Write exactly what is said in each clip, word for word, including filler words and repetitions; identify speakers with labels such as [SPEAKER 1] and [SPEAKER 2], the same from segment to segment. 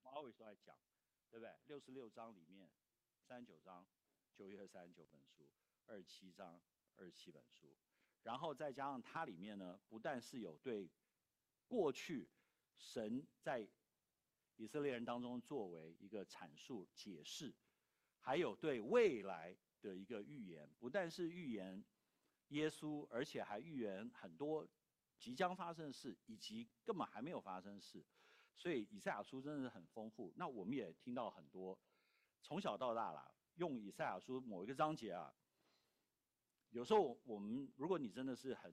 [SPEAKER 1] 我们 always 都在讲，对不对？六十六章里面，三十九章旧约三十九本书，二十七章二十七本书，然后再加上它里面呢，不但是有对过去神在以色列人当中作为一个阐述解释，还有对未来的一个预言，不但是预言耶稣，而且还预言很多即将发生的事，以及根本还没有发生的事。所以以赛亚书真的是很丰富。那我们也听到很多，从小到大啦，用以赛亚书某一个章节啊，有时候我们如果你真的是很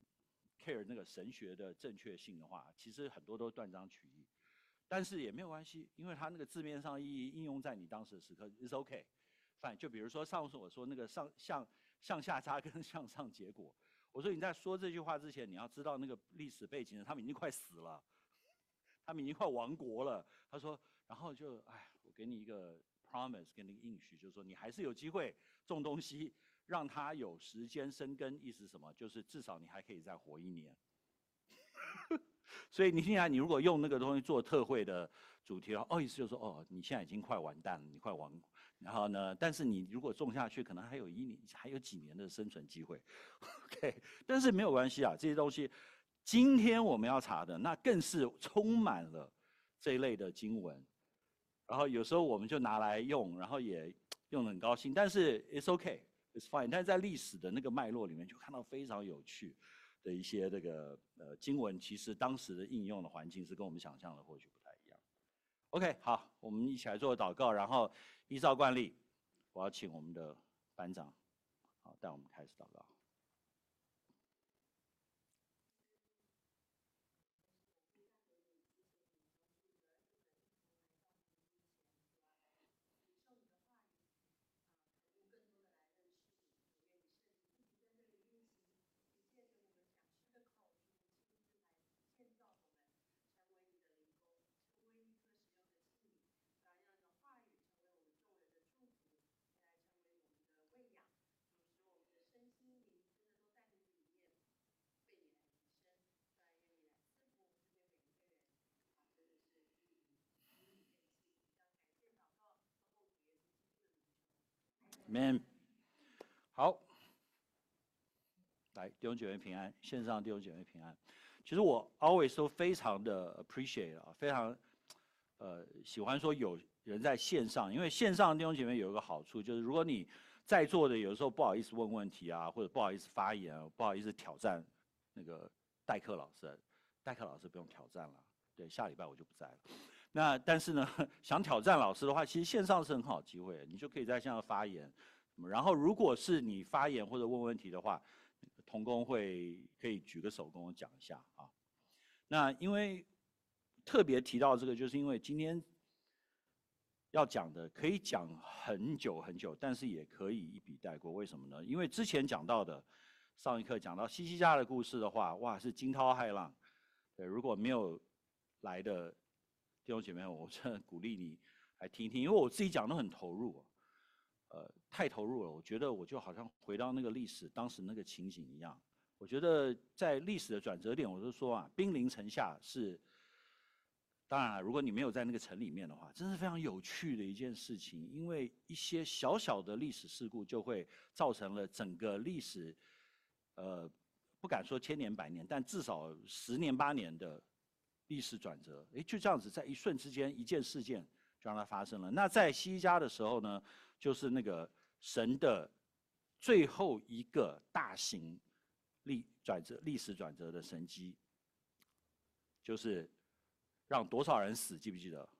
[SPEAKER 1] care 那个神学的正确性的话，其实很多都断章取义。但是也没有关系，因为它那个字面上意义应用在你当时的时刻 is OK。反就比如说上次我说那个上向向下扎根向上结果，我说你在说这句话之前，你要知道那个历史背景，他们已经快死了，他们已经快亡国了。他说，然后就哎，我给你一个 promise， 给你一个应许，就是说你还是有机会种东西，让它有时间生根。意思是什么？就是至少你还可以再活一年。所以你现在你如果用那个东西做特惠的主题的话，哦，意思就是说，哦，你现在已经快完蛋了，你快亡。然后呢，但是你如果种下去，可能还有一年，还有几年的生存机会。OK， 但是没有关系啊，这些东西，今天我们要查的，那更是充满了这一类的经文。然后有时候我们就拿来用，然后也用得很高兴。但是 it's okay，it's fine。但是在历史的那个脉络里面，就看到非常有趣的一些这个呃经文，其实当时的应用的环境是跟我们想象的或许不太一样。OK， 好，我们一起来做祷告，然后依照惯例，我要请我们的班长，好，带我们开始祷告。Amen。好，来弟兄姐妹平安，线上弟兄姐妹平安。其实我 always 都非常的 appreciate 啊，非常呃喜欢说有人在线上，因为线上弟兄姐妹有一个好处，就是如果你在座的有的时候不好意思问问题啊，或者不好意思发言，不好意思挑战那个代课老师，代课老师不用挑战了，对，下礼拜我就不在了。那但是呢，想挑战老师的话，其实线上是很好的机会，你就可以在线上发言。然后如果是你发言或者问问题的话，同工会可以举个手跟我讲一下啊。那因为特别提到这个，就是因为今天要讲的可以讲很久很久，但是也可以一笔带过。为什么呢？因为之前讲到的上一课讲到西西家的故事的话，哇，是惊涛骇浪。对，如果没有来的弟兄姐妹，我真的鼓励你来听一听，因为我自己讲都很投入。呃，太投入了，我觉得我就好像回到那个历史当时那个情景一样。我觉得在历史的转折点，我就说啊，兵临城下是，当然了，如果你没有在那个城里面的话，真是非常有趣的一件事情。因为一些小小的历史事故，就会造成了整个历史，呃，不敢说千年百年，但至少十年八年的历史转折。哎，就这样子，在一瞬之间，一件事件就让它发生了。那在西西家的时候呢？就是那个神的最后一个大型历转折、历史转折的神迹，就是让多少人死？记不记得？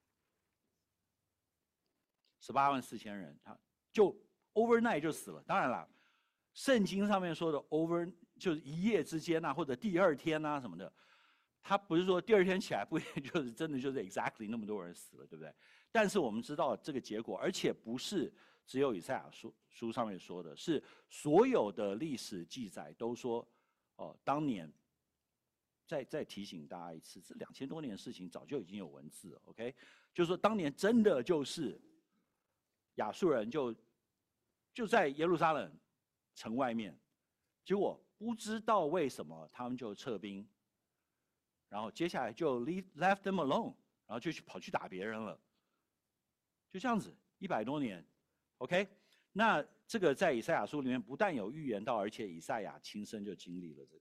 [SPEAKER 1] 十八万四千人，他就 overnight 就死了。当然了，圣经上面说的 over 就是一夜之间啊，或者第二天啊什么的，他不是说第二天起来不就是真的就是 exactly 那么多人死了，对不对？但是我们知道这个结果，而且不是只有以赛亚书书上面说的，是所有的历史记载都说，哦，当年，再再提醒大家一次，这两千多年的事情早就已经有文字了 ，OK？ 就是说当年真的就是亚述人就就在耶路撒冷城外面，结果不知道为什么他们就撤兵，然后接下来就 leave left them alone。 然后就去跑去打别人了，就这样子一百多年 ，OK？ 那这个在以赛亚书里面不但有预言到，而且以赛亚亲身就经历了这个。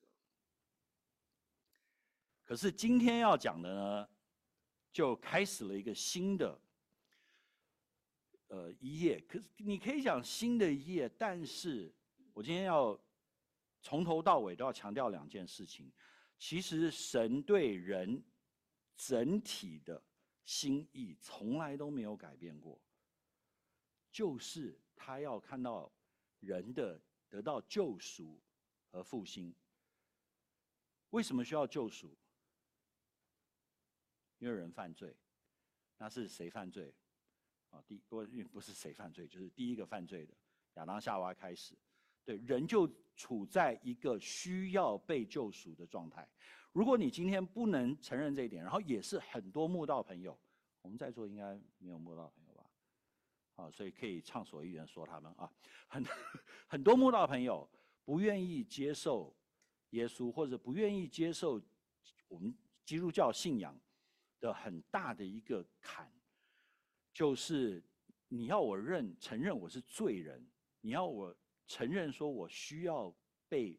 [SPEAKER 1] 可是今天要讲的呢，就开始了一个新的呃一页。可是你可以讲新的一页，但是我今天要从头到尾都要强调两件事情。其实神对人整体的心意从来都没有改变过，就是他要看到人的得到救赎和复兴。为什么需要救赎？因为人犯罪，那是谁犯罪？啊，第不不是谁犯罪，就是第一个犯罪的亚当夏娃开始，对，人就处在一个需要被救赎的状态。如果你今天不能承认这一点，然后也是很多慕道朋友，我们在座应该没有慕道朋友吧？啊，所以可以畅所欲言说他们啊，很很多慕道朋友不愿意接受耶稣，或者不愿意接受我们基督教信仰的很大的一个坎，就是你要我认承认我是罪人，你要我承认说我需要被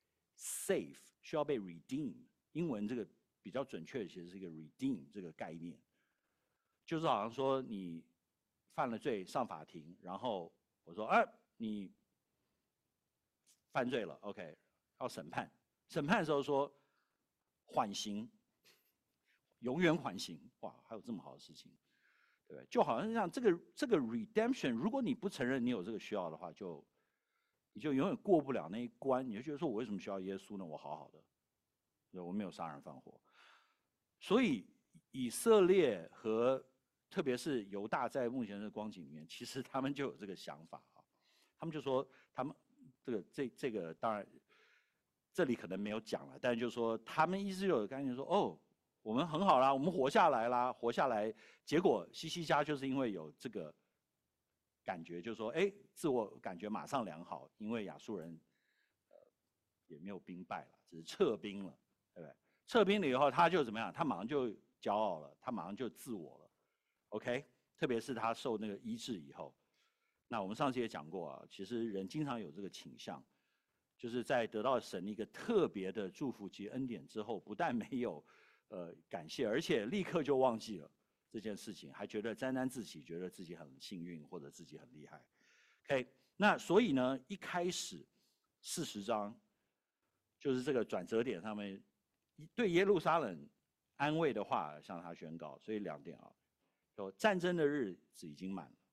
[SPEAKER 1] save， 需要被 redeem。英文这个比较准确的，其实是一个 redeem 这个概念，就是好像说你犯了罪上法庭，然后我说，哎、啊，你犯罪了 ，OK， 要审判，审判的时候说缓刑。永远缓刑，哇，还有这么好的事情，对不对？就好像像这个这个 redemption， 如果你不承认你有这个需要的话，就你就永远过不了那一关，你就觉得说我为什么需要耶稣呢？我好好的，对，我没有杀人放火。所以以色列和特别是犹大在目前的光景里面，其实他们就有这个想法啊，他们就说他们这个这这个当然这里可能没有讲了，但是就说他们意思就有概念说哦。我们很好啦，我们活下来啦，活下来。结果西西家就是因为有这个感觉，就是说，哎，自我感觉马上良好，因为亚述人呃也没有兵败了，只是撤兵了，对不对？撤兵了以后，他就怎么样？他马上就骄傲了，他马上就自我了 ，OK？ 特别是他受那个医治以后，那我们上次也讲过啊，其实人经常有这个倾向，就是在得到神一个特别的祝福及恩典之后，不但没有。呃，感谢，而且立刻就忘记了这件事情，还觉得沾沾自喜，觉得自己很幸运或者自己很厉害。OK， 那所以呢，一开始四十章就是这个转折点上面，对耶路撒冷安慰的话向他宣告。所以两点啊，说战争的日子已经满了，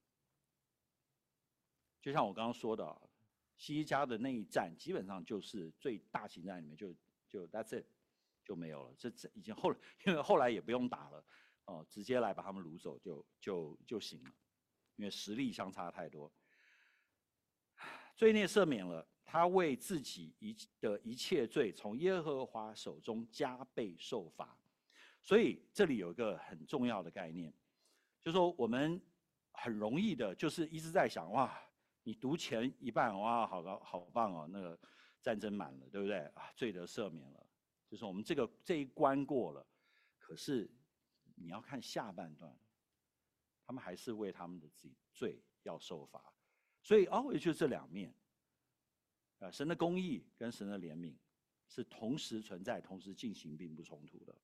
[SPEAKER 1] 就像我刚刚说的，西西家的那一战基本上就是最大型战里面就就 that's it。就没有了，这这已经后，因为后来也不用打了，哦，直接来把他们掳走就就就行了，因为实力相差太多。罪孽赦免了，他为自己一的一切罪从耶和华手中加倍受罚。所以这里有一个很重要的概念，就是说我们很容易的，就是一直在想，哇，你读前一半，哇，好高好棒哦，那个战争满了，对不对？啊，罪得赦免了。就是我们这个这一关过了，可是你要看下半段，他们还是为他们的自己罪要受罚，所以哦，也就是这两面，啊，神的公义跟神的怜悯是同时存在、同时进行，并不冲突的。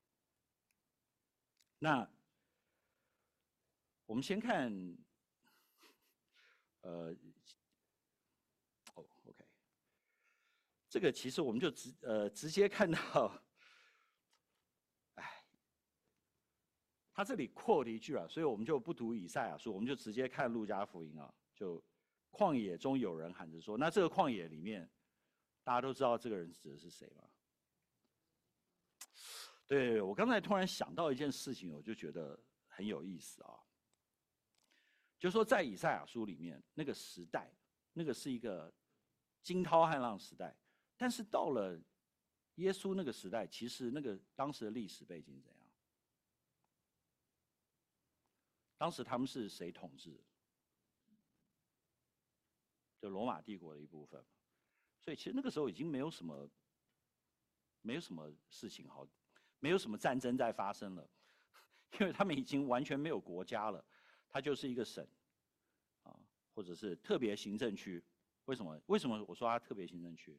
[SPEAKER 1] 那我们先看，呃，哦 ，OK。这个其实我们就直呃直接看到，哎，他这里 quote 一句啊，所以我们就不读以赛亚书，我们就直接看路加福音啊。就旷野中有人喊着说，那这个旷野里面，大家都知道这个人指的是谁吗？对，我刚才突然想到一件事情，我就觉得很有意思啊。就是说在以赛亚书里面，那个时代，那个是一个惊涛骇浪时代。但是到了耶稣那个时代，其实那个当时的历史背景怎样？当时他们是谁统治？就罗马帝国的一部分。所以其实那个时候已经没有什么，没有什么事情好，没有什么战争在发生了，因因为他们已经完全没有国家了，它就是一个省，啊，或者是特别行政区。为什么？为什么我说它特别行政区？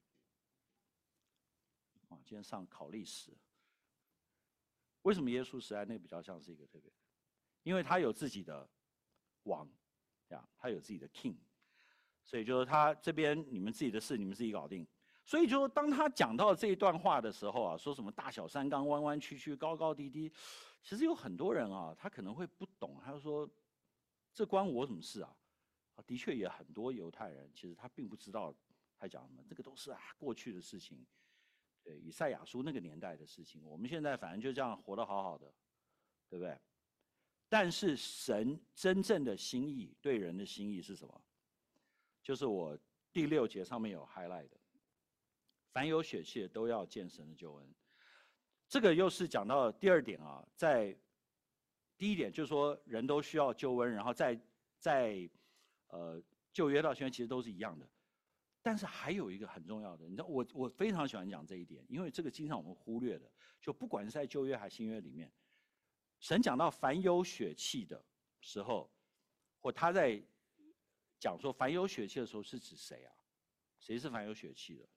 [SPEAKER 1] 啊，今天上考历史，为什么耶稣时代那个比较像是一个特别？因为他有自己的王，呀，他有自己的 king， 所以就是他这边你们自己的事你们自己搞定。所以就当他讲到这一段话的时候啊，说什么大小山冈、弯弯曲曲、高高低低，其实有很多人啊，他可能会不懂，他就说这关我什么事啊？啊，的确也很多犹太人其实他并不知道他讲什么，这个都是啊过去的事情，对，以赛亚书那个年代的事情，我们现在反正就这样活得好好的，对不对？但是神真正的心意，对人的心意是什么？就是我第六节上面有 highlight 的。凡有血气的都要见神的救恩，这个又是讲到第二点啊，在第一点就是说人都需要救恩，然后在在呃旧约到新约其实都是一样的，但是还有一个很重要的，你知道我我非常喜欢讲这一点，因为这个经常我们忽略的，就不管是在旧约还是新约里面，神讲到凡有血气的时候，或他在讲说凡有血气的时候是指谁啊？谁是凡有血气的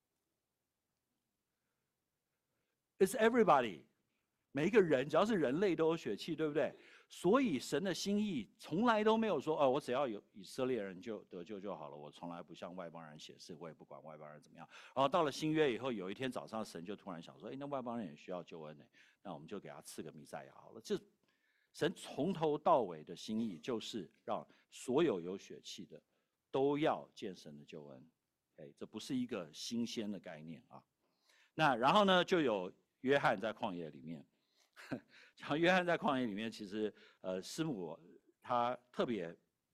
[SPEAKER 1] ？It's everybody， 每一个人只要是人类都有血气，对不对？所以神的心意从来都没有说，哦，我只要有以色列人就得救就好了，我从来不向外邦人显示，我也不管外邦人怎么样。然后到了新约以后，有一天早上神就突然想说，哎，那外邦人也需要救恩呢，那我们就给他赐个弥赛亚好了。这神从头到尾的心意就是让所有有血气的都要见神的救恩。哎，这不是一个新鲜的概念啊。那然后呢，就有约翰在旷野里面，讲约翰在旷野里面，其实呃师母他特别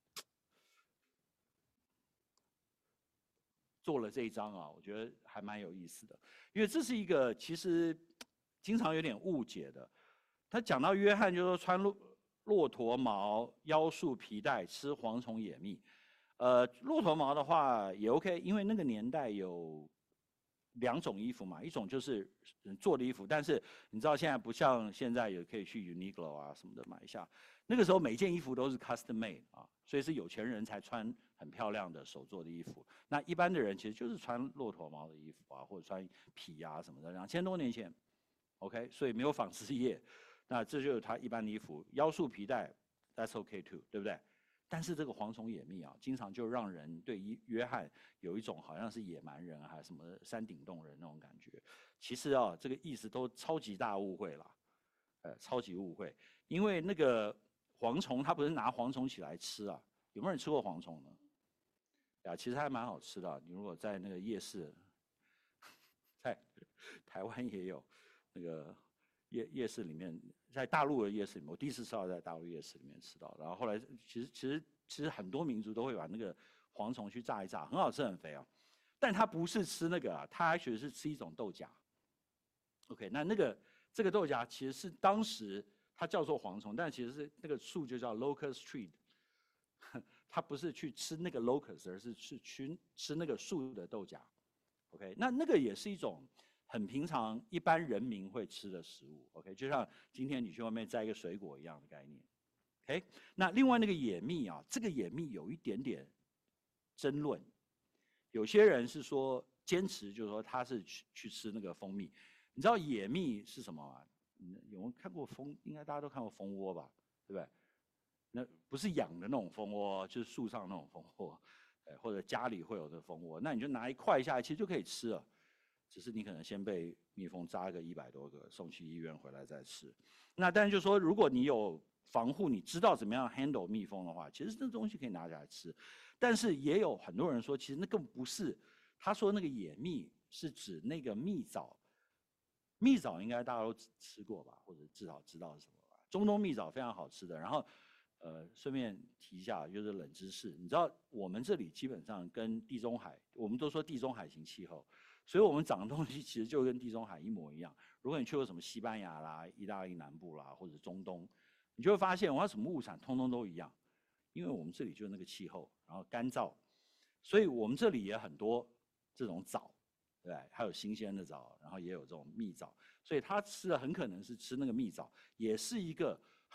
[SPEAKER 1] 做了这一章啊，我觉得还蛮有意思的，因为这是一个其实经常有点误解的。他讲到约翰就说穿骆骆驼毛、腰束皮带、吃蝗虫野蜜。呃，骆驼毛的话也 OK， 因为那个年代有两种衣服嘛，一种就是做的衣服，但是你知道现在不像现在也可以去 Uniqlo 啊什么的买一下，那个时候每件衣服都是 custom made 啊，所以是有钱人才穿很漂亮的手做的衣服。那一般的人其实就是穿骆驼毛的衣服啊，或者穿皮啊什么的。两千多年前 ，OK， 所以没有纺织业，那这就是他一般的衣服，腰束皮带 ，that's OK too， 对不对？但是这个蝗虫野蜜啊，经常就让人对约翰有一种好像是野蛮人还是什么山顶洞人那种感觉。其实啊，这个意思都超级大误会了，呃，超级误会。因为那个蝗虫，它不是拿蝗虫起来吃啊？有没有人吃过蝗虫呢？呀，其实还蛮好吃的啊。你如果在那个夜市，在台湾也有那个夜夜市里面。在大陆的夜市里面，我第一次吃到在大陆夜市里面吃到，然后后来其实其实其实很多民族都会把那个蝗虫去炸一炸，很好吃很肥啊。但它不是吃那个啊，它还是是吃一种豆荚。OK， 那那个这个豆荚其实是当时它叫做蝗虫，但其实是那个树就叫 locust tree， 它不是去吃那个 locust， 而是去去吃那个树的豆荚。OK， 那那个也是一种很平常一般人民会吃的食物 ，OK， 就像今天你去外面摘一个水果一样的概念 ，OK。那另外那个野蜜啊，这个野蜜有一点点争论，有些人是说坚持就是说他是去去吃那个蜂蜜，你知道野蜜是什么吗？有没有看过蜂？应该大家都看过蜂窝吧，对不对？那不是养的那种蜂窝，就是树上那种蜂窝，或者家里会有的蜂窝，那你就拿一块下来，其实就可以吃了。只是你可能先被蜜蜂扎个一百多个，送去医院回来再吃。那但是就说，如果你有防护，你知道怎么样 handle 蜜蜂的话，其实这东西可以拿下来吃。但是也有很多人说，其实那更不是。他说那个野蜜是指那个蜜枣，蜜枣应该大家都吃过吧，或者至少知道是什么吧。中东蜜枣非常好吃的。然后，呃，顺便提一下，就是冷知识，你知道我们这里基本上跟地中海，我们都说地中海型气候。所以我们长的东西其实就跟地中海一模一样。如果你去过什么西班牙啦、意大利南部啦，或者中东，你就会发现，哇，什么物产通通都一样，因为我们这里就是那个气候，然后干燥，所以我们这里也很多这种枣，对不对？还有新鲜的枣，然后也有这种蜜枣，所以他吃的很可能是吃那个蜜枣，也是一个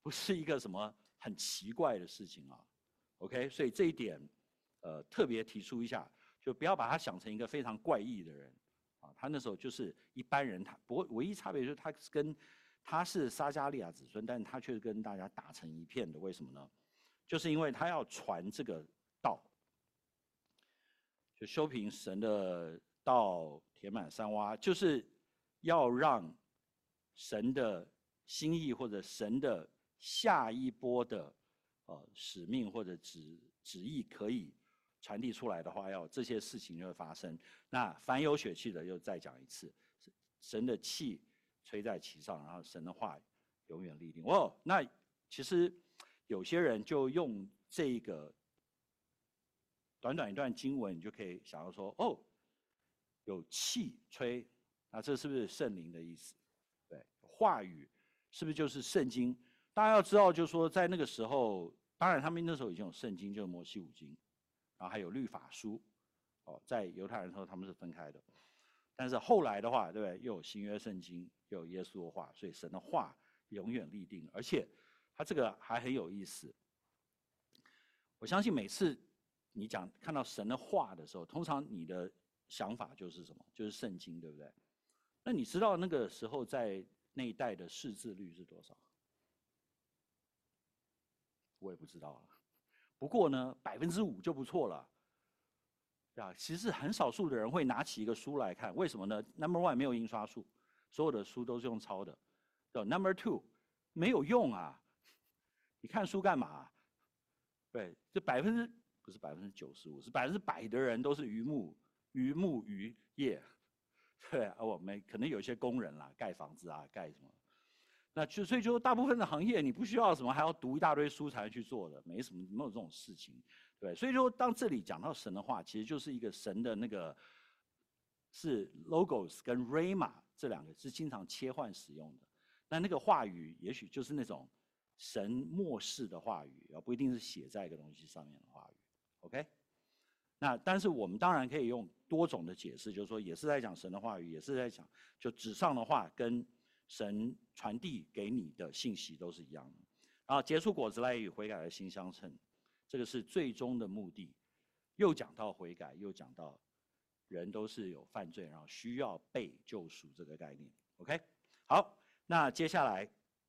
[SPEAKER 1] 不是一个什么很奇怪的事情啊。OK， 所以这一点，呃，特别提出一下，就不要把他想成一个非常怪异的人啊。他那时候就是一般人，他不过唯一差别就是他是跟他是撒迦利亚子孙，但是他却跟大家打成一片的。为什么呢？就是因为他要传这个道，就修平神的道，填满山洼，就是要让神的心意或者神的下一波的呃使命或者旨旨意可以传递出来的话，要这些事情就会发生。那凡有血气的，又再讲一次，神的气吹在其上，然后神的话永远立定。哦，那其实有些人就用这个短短一段经文，你就可以想到说，哦，有气吹，那这是不是圣灵的意思？对，话语是不是就是圣经？大家要知道，就是说在那个时候，当然他们那时候已经有圣经，就是摩西五经，然后还有律法书。哦，在犹太人的时候他们是分开的，但是后来的话，对不对？又有新约圣经，又有耶稣的话，所以神的话永远立定，而且他这个还很有意思。我相信每次你讲看到神的话的时候，通常你的想法就是什么？就是圣经，对不对？那你知道那个时候在那一代的识字率是多少？我也不知道了。不过呢，百分之五就不错了。啊，其实很少数的人会拿起一个书来看，为什么呢 ？Number one 没有印刷术，所有的书都是用抄的。Number two 没有用啊，你看书干嘛？对，这百分之不是百分之九十五，是百分之百的人都是渔牧、渔牧渔业。对啊，我们可能有一些工人啦，盖房子啊，盖什么。那就所以就大部分的行业，你不需要什么还要读一大堆书才去做的，没什么没有这种事情。对，所以说当这里讲到神的话，其实就是一个神的那个是 logos 跟 rhema 这两个是经常切换使用的。那那个话语也许就是那种神默示的话语，而不一定是写在一个东西上面的话语。OK？ 那但是我们当然可以用多种的解释，就是说也是在讲神的话语，也是在讲就纸上的话跟神传递给你的信息都是一样的。然后结出果子来与悔改的心相称。这个是最终的目的，又讲到悔改，又讲到人都是有犯罪，然后需要被救赎这个概念。OK， 好，那接下来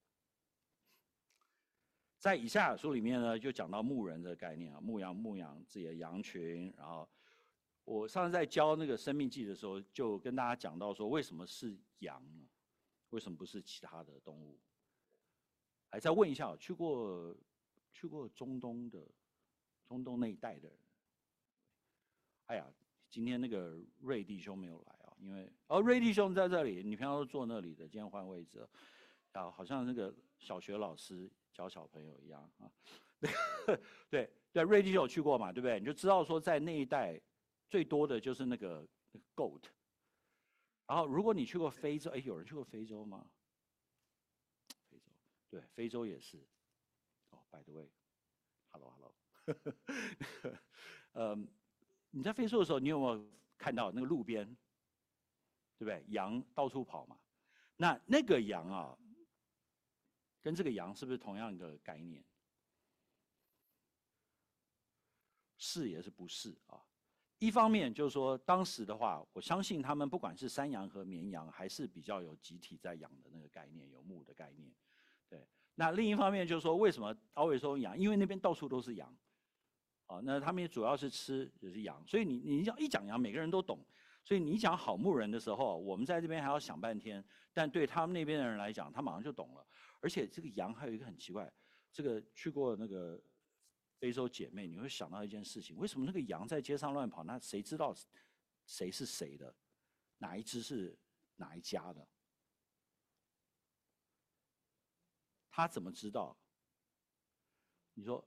[SPEAKER 1] 在以赛亚书里面呢，就讲到牧人这个概念啊，牧羊牧羊自己的羊群。然后我上次在教那个生命记的时候，就跟大家讲到说，为什么是羊呢？为什么不是其他的动物？还再问一下，去过去过中东的。中东那一带的人，哎呀，今天那个瑞弟兄没有来啊，因为哦，瑞弟兄在这里，你平常都坐那里的，今天换位置，啊，好像那个小学老师教小朋友一样啊。对对，瑞弟兄有去过嘛，对不对？你就知道说，在那一带最多的就是那个那个 goat。然后，如果你去过非洲，哎，有人去过非洲吗？非洲，对，非洲也是。哦 ，by the way，hello hello。呃，你在非洲的时候，你有没有看到那个路边，对不对？羊到处跑嘛。那那个羊啊，跟这个羊是不是同样一个概念？是也是不是啊？一方面就是说，当时的话，我相信他们不管是山羊和绵羊，还是比较有集体在养的那个概念，有牧的概念。对。那另一方面就是说，为什么高尾收羊？因为那边到处都是羊。啊，那他们也主要是吃就是羊，所以你你要一讲羊，每个人都懂。所以你讲好牧人的时候，我们在这边还要想半天，但对他们那边的人来讲，他马上就懂了。而且这个羊还有一个很奇怪，这个去过那个非洲姐妹，你会想到一件事情：为什么那个羊在街上乱跑？那谁知道谁是谁的？哪一只是哪一家的？他怎么知道？你说？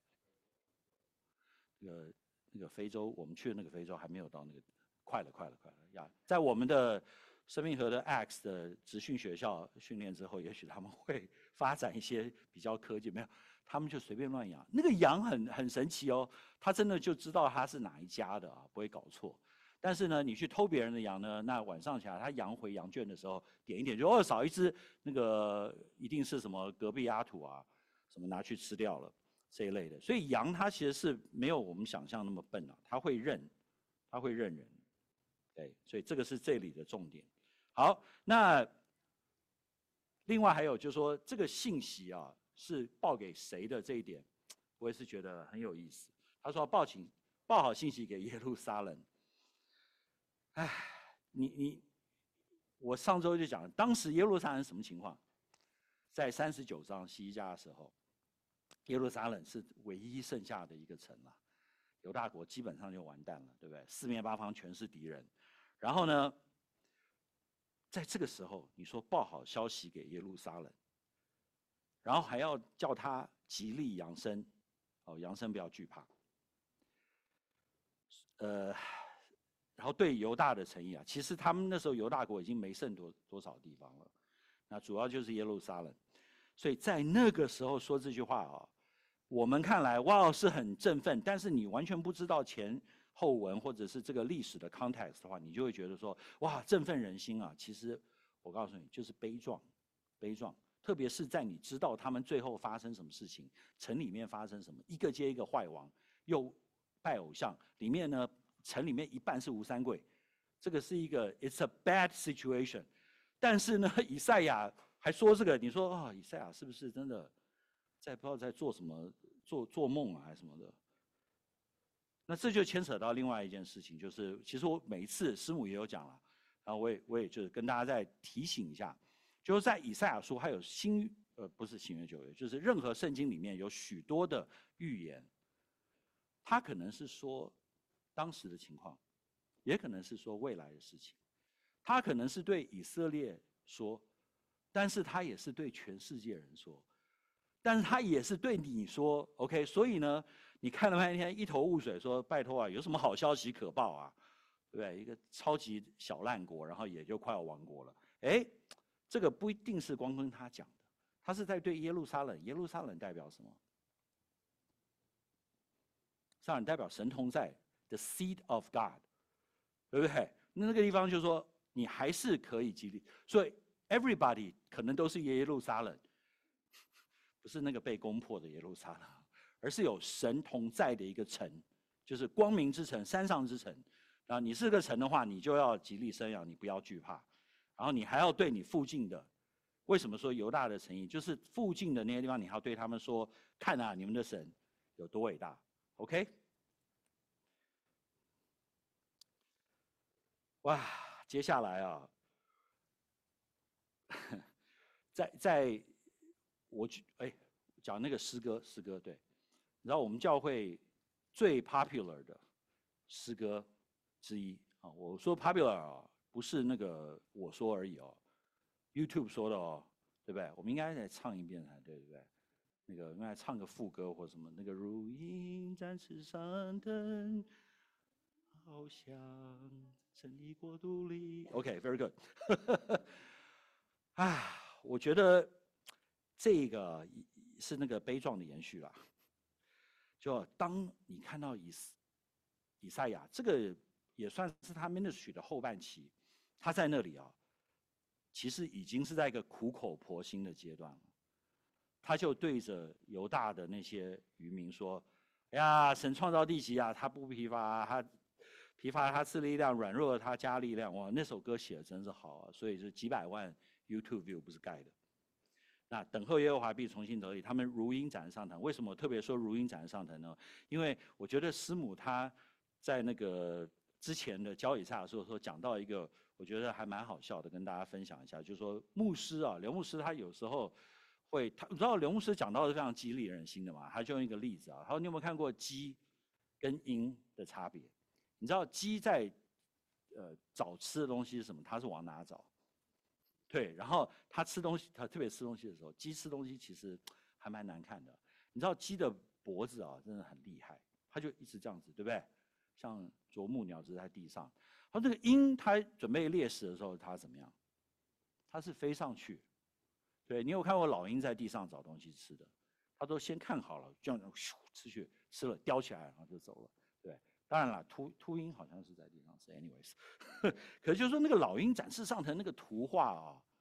[SPEAKER 1] 那个那个非洲，我们去的那个非洲还没有到那个，快了快了快了呀！在我们的生命河的 X 的职训学校训练之后，也许他们会发展一些比较科技，没有，他们就随便乱养。那个羊很很神奇哦，他真的就知道他是哪一家的啊，不会搞错。但是呢，你去偷别人的羊呢，那晚上起来他羊回羊圈的时候，点一点就哦少一只，那个一定是什么隔壁阿土啊。 什么拿去吃掉了这一类的。所以羊它其实是没有我们想象那么笨啊，它会认，它会认人。对，所以这个是这里的重点。好，那另外还有就是说这个信息啊是报给谁的这一点，我也是觉得很有意思。他说报请报好信息给耶路撒冷。哎，你你，我上周就讲了，当时耶路撒冷什么情况？在三十九章西家的时候，耶路撒冷是唯一剩下的一个城了，犹大国基本上就完蛋了，对不对？四面八方全是敌人。然后呢，在这个时候，你说报好消息给耶路撒冷，然后还要叫他极力扬声，哦，扬声不要惧怕。呃，然后对犹大的诚意啊，其实他们那时候犹大国已经没剩多多少地方了，那主要就是耶路撒冷。所以在那个时候说这句话啊，我们看来哇是很振奋，但是你完全不知道前后文或者是这个历史的 context 的话，你就会觉得说哇振奋人心啊。其实我告诉你，就是悲壮，悲壮。特别是在你知道他们最后发生什么事情，城里面发生什么，一个接一个坏王，又拜偶像，里面呢城里面一半是吴三桂，这个是一个 it's a bad situation。但是呢，以赛亚还说这个，你说啊、哦，以赛亚是不是真的在不知道在做什么，做做梦啊还是什么的？那这就牵扯到另外一件事情，就是其实我每一次师母也有讲了，然后我也我也就是跟大家再提醒一下，就是在以赛亚书还有新呃不是新约旧约，就是任何圣经里面有许多的预言，它可能是说当时的情况，也可能是说未来的事情，它可能是对以色列说，但是它也是对全世界人说，但是它也是对你说 ，OK？ 所以呢，你看了半天一头雾水，说拜托啊，有什么好消息可报啊？对不对？一个超级小烂国，然后也就快要亡国了。哎，这个不一定是光跟他讲的，他是在对耶路撒冷。耶路撒冷代表什么？撒冷代表神同在 ，the seat of God， 对不对？那那个地方就是说，你还是可以激励。所以 everybody 可能都是耶路撒冷，不是那个被攻破的耶路撒冷，而是有神同在的一个城，就是光明之城、山上之城。啊，你是个城的话，你就要极力生养，你不要惧怕。然后你还要对你附近的，为什么说犹大的诚意？就是附近的那些地方，你还要对他们说：看啊，你们的神有多伟大。OK？ 哇，接下来啊，在在我哎讲那个诗歌，诗歌对，你知道我们教会最 popular 的诗歌之一啊，我说 popular 啊，不是那个我说而已哦 ，YouTube 说的哦，对不对？我们应该再唱一遍才对，对不对？那个应该唱个副歌或什么，那个如鹰展翅上腾，好像神的国度里。OK，very good 啊，我觉得这个是那个悲壮的延续啦。就当你看到以以赛亚，这个也算是他 ministry 的后半期，他在那里啊，其实已经是在一个苦口婆心的阶段了。他就对着犹大的那些渔民说：“哎呀，神创造地极啊，他不疲乏，他疲乏他赐力量，软弱他加力量。”哇，那首歌写的真是好啊！所以是几百万 YouTube view 不是盖的。那等候耶和华必重新得力，他们如鹰展上腾。为什么我特别说如鹰展上腾呢？因为我觉得师母她在那个之前的教以赛亚的时候说讲到一个，我觉得还蛮好笑的，跟大家分享一下，就是说牧师啊，刘牧师他有时候会，他你知道刘牧师讲到是非常激励人心的嘛，他就用一个例子啊，他说你有没有看过鸡跟鹰的差别？你知道鸡在呃找吃的东西是什么？它是往哪找？对，然后它吃东西，它特别吃东西的时候，鸡吃东西其实还蛮难看的。你知道鸡的脖子啊，真的很厉害，它就一直这样子，对不对？像啄木鸟只在地上。然后这个鹰，它准备猎食的时候，它怎么样？它是飞上去。对，你有看过老鹰在地上找东西吃的？它都先看好了，这样咻吃去吃了，叼起来，然后就走了。对，当然了，秃秃鹰好像是在地上吃 ，anyways 。可是就是说那个老鹰展翅上腾那个图画啊，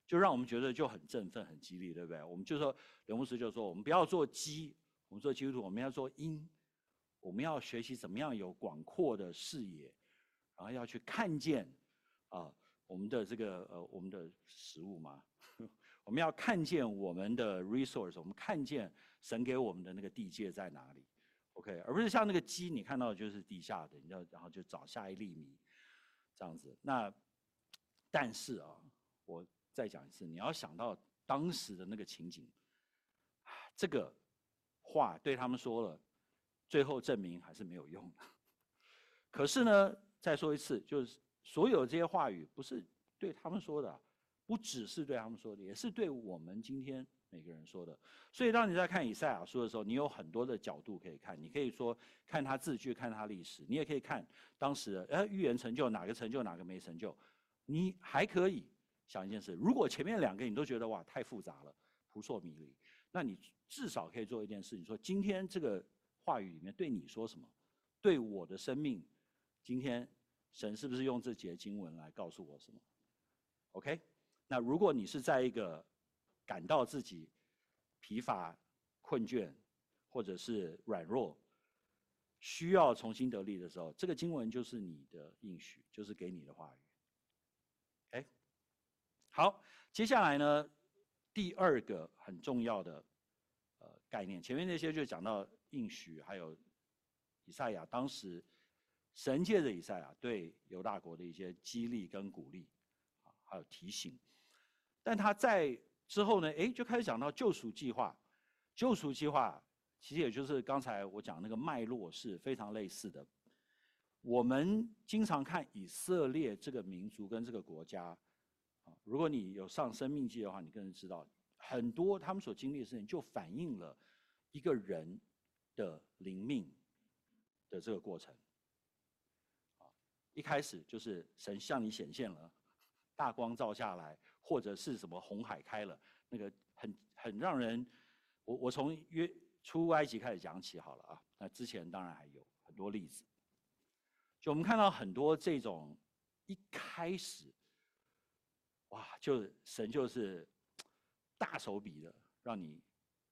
[SPEAKER 1] 就让我们觉得就很振奋、很激励，对不对？我们就说刘牧师就说，我们不要做鸡，我们做基督徒，我们要做鹰，我们要学习怎么样有广阔的视野，然后要去看见啊我们的这个呃我们的食物嘛，我们要看见我们的 resource， 我们看见神给我们的那个地界在哪里 ，OK， 而不是像那个鸡，你看到的就是地下的，你要然后就找下一粒米这样子。那但是啊，我再讲一次，你要想到当时的那个情景，这个话对他们说了，最后证明还是没有用的。可是呢，再说一次，就是所有这些话语不是对他们说的，不只是对他们说的，也是对我们今天每个人说的。所以当你在看以赛亚书的时候，你有很多的角度可以看。你可以说看他字句，看他历史，你也可以看当时的呃预言成就，哪个成就，哪个没成就。你还可以想一件事，如果前面两个你都觉得哇太复杂了，扑朔迷离，那你至少可以做一件事，你说今天这个话语里面对你说什么，对我的生命，今天神是不是用这节经文来告诉我什么 ？OK， 那如果你是在一个感到自己疲乏、困倦，或者是软弱，需要重新得力的时候，这个经文就是你的应许，就是给你的话语。OK， 好，接下来呢，第二个很重要的呃概念，前面那些就讲到应许，还有以赛亚当时神借着以赛亚对犹大国的一些激励跟鼓励，啊，还有提醒。但他在之后呢，哎，就开始讲到救赎计划。救赎计划其实也就是刚才我讲那个脉络是非常类似的。我们经常看以色列这个民族跟这个国家，啊，如果你有上生命记的话，你更知道很多他们所经历的事情，就反映了一个人的灵命的这个过程。啊，一开始就是神向你显现了，大光照下来，或者是什么红海开了，那个很很让人，我我从约出埃及开始讲起好了啊，那之前当然还有很多例子。就我们看到很多这种一开始，哇，就神就是大手笔的让你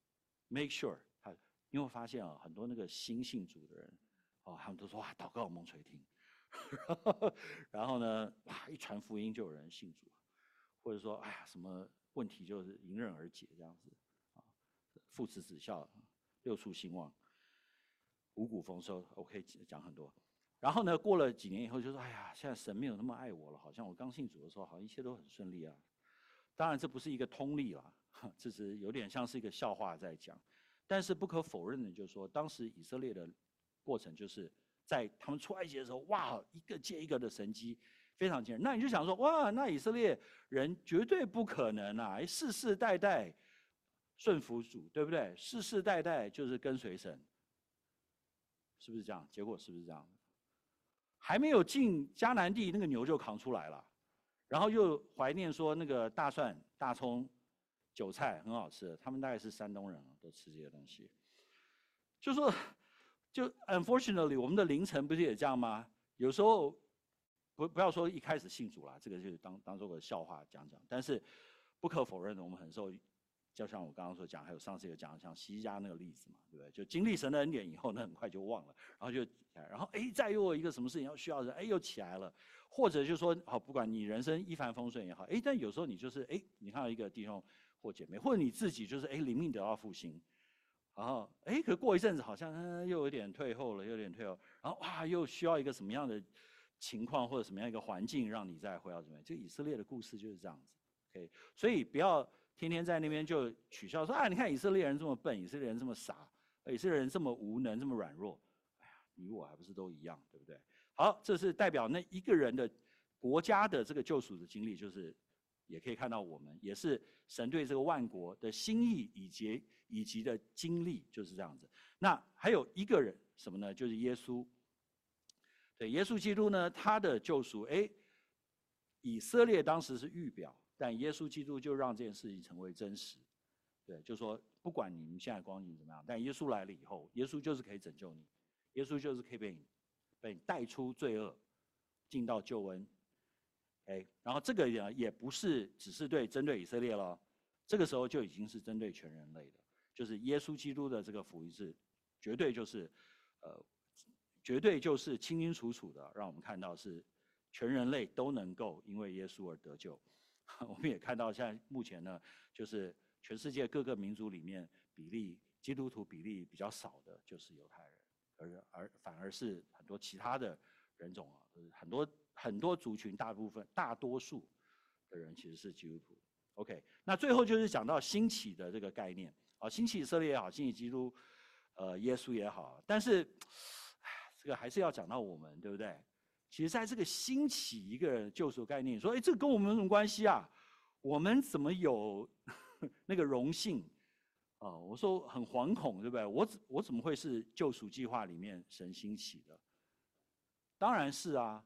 [SPEAKER 1] make sure 他，因为我发现啊，很多那个新信主的人，哦，他们都说哇，祷告蒙垂听，然后呢，哇，一传福音就有人信主，或者说哎呀，什么问题就是迎刃而解这样子，啊，父慈子孝，六畜兴旺，五谷丰收 ，OK， 讲很多。然后呢，过了几年以后，就说：“哎呀，现在神没有那么爱我了，好像我刚信主的时候，好像一切都很顺利啊。”当然，这不是一个通例啦，这是有点像是一个笑话在讲。但是不可否认的，就是说，当时以色列的过程，就是在他们出埃及的时候，哇，一个接一个的神迹，非常惊人。那你就想说，哇，那以色列人绝对不可能啊，世世代代顺服主，对不对？世世代代就是跟随神，是不是这样？结果是不是这样？还没有进迦南地，那个牛就扛出来了，然后又怀念说那个大蒜、大葱、韭菜很好吃，他们大概是山东人都吃这些东西。就说，就 unfortunately， 我们的凌晨不是也这样吗？有时候不不要说一开始信主啦，这个就当当做个笑话讲讲。但是不可否认的，我们很受，就像我刚刚所讲，还有上次有讲像西家那个例子嘛，对不对？就经历神的恩典以后，那很快就忘了，然后就，然后哎，再又有一个什么事情要需要人，哎，又起来了，或者就说，好，不管你人生一帆风顺也好，哎，但有时候你就是哎，你看到一个弟兄或姐妹，或者你自己就是哎，灵命得到复兴，然后哎，可过一阵子好像嗯又有点退后了，又有点退后，然后哇，又需要一个什么样的情况或者什么样一个环境让你再回到这边？就以色列的故事就是这样子 ，OK， 所以不要天天在那边就取笑说啊，你看以色列人这么笨，以色列人这么傻，以色列人这么无能，这么软弱，哎呀，你我还不是都一样，对不对？好，这是代表那一个人的国家的这个救赎的经历，就是也可以看到我们也是神对这个万国的心意以及以及的经历就是这样子。那还有一个人什么呢？就是耶稣。对，耶稣基督呢，他的救赎，哎，以色列当时是预表，但耶稣基督就让这件事情成为真实。对，就说不管你们现在光景怎么样，但耶稣来了以后，耶稣就是可以拯救你，耶稣就是可以被你被你带出罪恶，进到救恩。 ，OK， 然后这个呢也不是只是对针对以色列了，这个时候就已经是针对全人类的，就是耶稣基督的这个福音是绝对就是，呃，绝对就是清清楚楚的让我们看到是全人类都能够因为耶稣而得救。我们也看到现在目前呢，就是全世界各个民族里面比例基督徒比例比较少的就是犹太人，而而反而是很多其他的人种啊，很多很多族群，大部分大多数的人其实是基督徒。OK， 那最后就是讲到兴起的这个概念啊，兴起以色列也好，兴起基督，呃，耶稣也好，但是这个还是要讲到我们，对不对？其实在这个兴起一个救赎概念，说，哎，这个跟我们有什么关系啊？我们怎么有那个荣幸啊？我说很惶恐，对不对？我怎我怎么会是救赎计划里面神兴起的？当然是啊，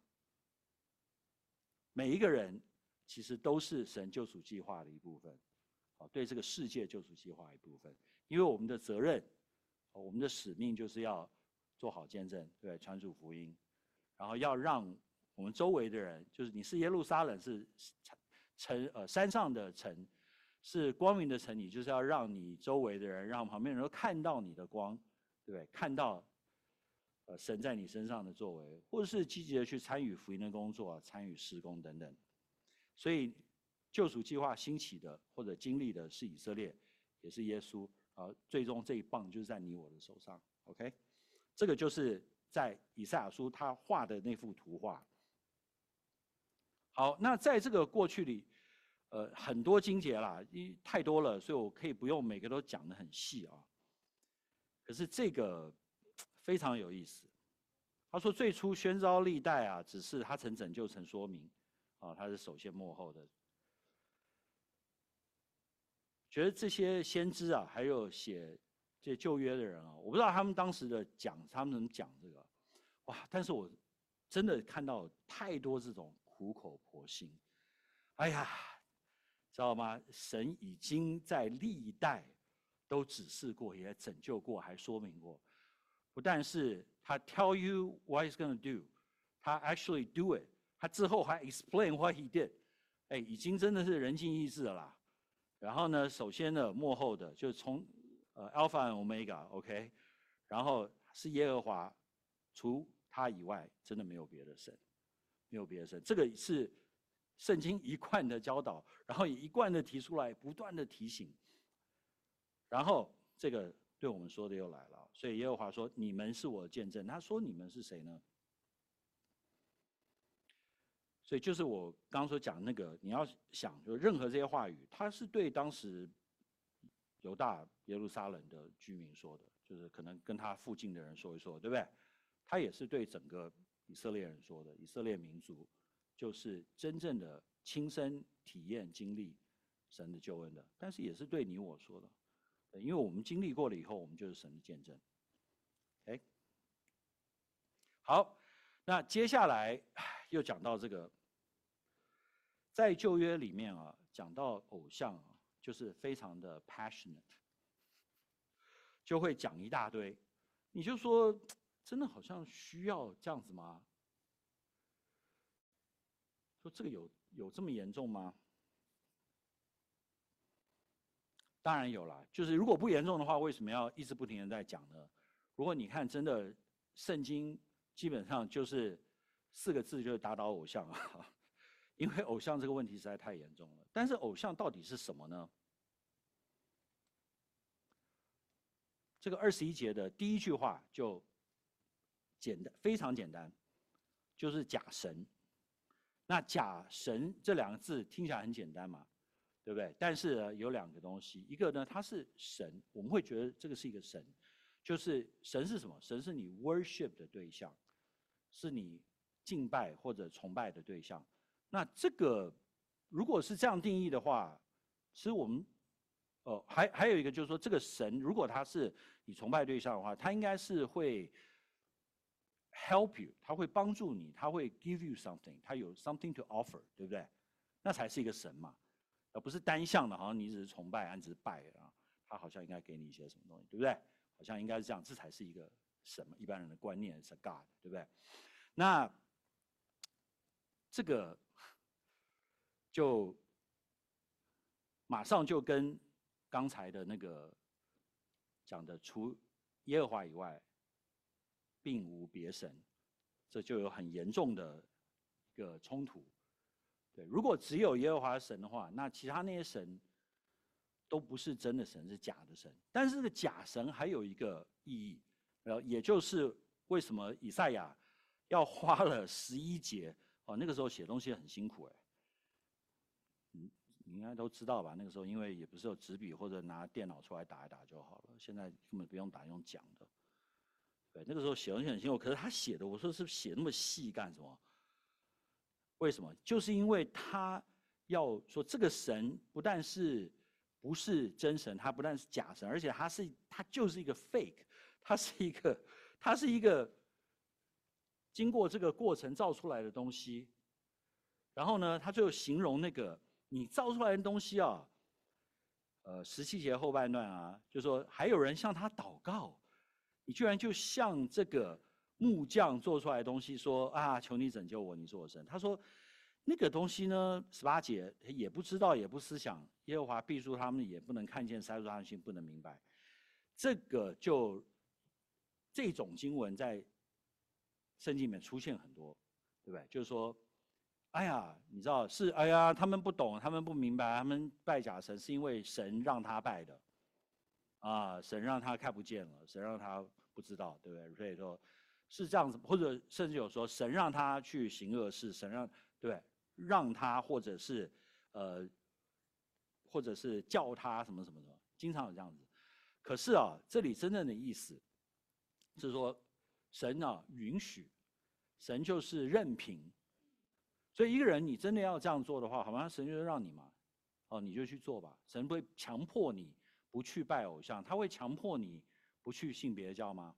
[SPEAKER 1] 每一个人其实都是神救赎计划的一部分，啊，对这个世界救赎计划一部分。因为我们的责任，我们的使命就是要做好见证，对，传主福音。然后要让我们周围的人，就是你是耶路撒冷，是城呃山上的城，是光明的城，你就是要让你周围的人，让旁边人都看到你的光，对不对？看到呃神在你身上的作为，或者是积极的去参与福音的工作，参与施工等等。所以救赎计划兴起的或者经历的是以色列，也是耶稣啊，最终这一棒就是在你我的手上。OK， 这个就是在以赛亚书他画的那幅图画。好，那在这个过去里，呃，很多经节啦，因太多了，所以我可以不用每个都讲得很细啊。可是这个非常有意思。他说最初宣召历代啊，只是他曾拯救曾说明，啊，他是首先幕后的。觉得这些先知啊，还有写这旧约的人啊，我不知道他们当时的讲，他们怎么讲这个，哇！但是我真的看到太多这种苦口婆心，哎呀，知道吗？神已经在历代都指示过，也拯救过，还说明过。不但是他 tell you what he's going to do， 他 actually do it， 他之后还 explain what he did， 哎，已经真的是人尽意志了啦。然后呢，首先呢，幕后的就是从呃 Alpha and Omega，OK， 然后是耶和华，除他以外，真的没有别的神，没有别的神。这个是圣经一贯的教导，然后也一贯的提出来，不断的提醒。然后这个对我们说的又来了，所以耶和华说：“你们是我的见证。”他说：“你们是谁呢？”所以就是我刚刚所讲那个，你要想，就任何这些话语，它是对当时犹大耶路撒冷的居民说的，就是可能跟他附近的人说一说，对不对？他也是对整个以色列人说的，以色列民族就是真正的亲身体验经历神的救恩的，但是也是对你我说的，因为我们经历过了以后，我们就是神的见证。OK， 好，那接下来又讲到这个。在旧约里面啊，讲到偶像啊，就是非常的 passionate， 就会讲一大堆。你就说，真的好像需要这样子吗？说这个有有这么严重吗？当然有啦，就是如果不严重的话，为什么要一直不停的在讲呢？如果你看真的圣经，基本上就是四个字，就是打倒偶像啊。因为偶像这个问题实在太严重了。但是偶像到底是什么呢？这个二十一节的第一句话就简单，非常简单，就是假神。那假神这两个字听起来很简单嘛，对不对？但是呢，有两个东西，一个呢，它是神，我们会觉得这个是一个神，就是神是什么？神是你 worship 的对象，是你敬拜或者崇拜的对象。那这个如果是这样定义的话，其实我们，呃，还还有一个就是说，这个神如果他是你崇拜对象的话，他应该是会 help you， 他会帮助你，他会 give you something， 他有 something to offer， 对不对？那才是一个神嘛，而不是单向的，好像你只是崇拜，啊，你只是拜啊，他好像应该给你一些什么东西，对不对？好像应该是这样，这才是一个神嘛，一般人的观念是 God， 对不对？那这个就马上就跟刚才的那个讲的除耶和华以外，并无别神，这就有很严重的一个冲突。对，如果只有耶和华神的话，那其他那些神都不是真的神，是假的神。但是这个假神还有一个意义，呃，也就是为什么以赛亚要花了十一节哦，那个时候写东西很辛苦哎。嗯，你应该都知道吧？那个时候因为也不是有纸笔或者拿电脑出来打一打就好了，现在根本不用打，用讲的。对，那个时候写东西很辛苦，可是他写的，我说是写那么细干什么？为什么？就是因为他要说这个神不但是不是真神，他不但是假神，而且他是他就是一个 fake， 他是一个他是一个经过这个过程造出来的东西。然后呢，他最后形容那个你造出来的东西啊，呃，十七节后半段啊，就说还有人向他祷告，你居然就像这个木匠做出来的东西说啊，求你拯救我，你是我神。他说那个东西呢，十八节也不知道，也不思想，耶和华闭住他们，也不能看见，塞住他们心，不能明白。这个就这种经文在圣经里面出现很多，对不对？就是说，哎呀，你知道是哎呀，他们不懂，他们不明白，他们拜假神是因为神让他拜的，啊，神让他看不见了，神让他不知道，对不对？所以说是这样子，或者甚至有说神让他去行恶事，神让对不对？让他或者是呃，或者是叫他什么什么什么，经常有这样子。可是啊，这里真正的意思是说，神啊允许，神就是任凭。所以一个人你真的要这样做的话，好吗？神就是让你嘛，哦，你就去做吧。神不会强迫你不去拜偶像，他会强迫你不去信别的教吗？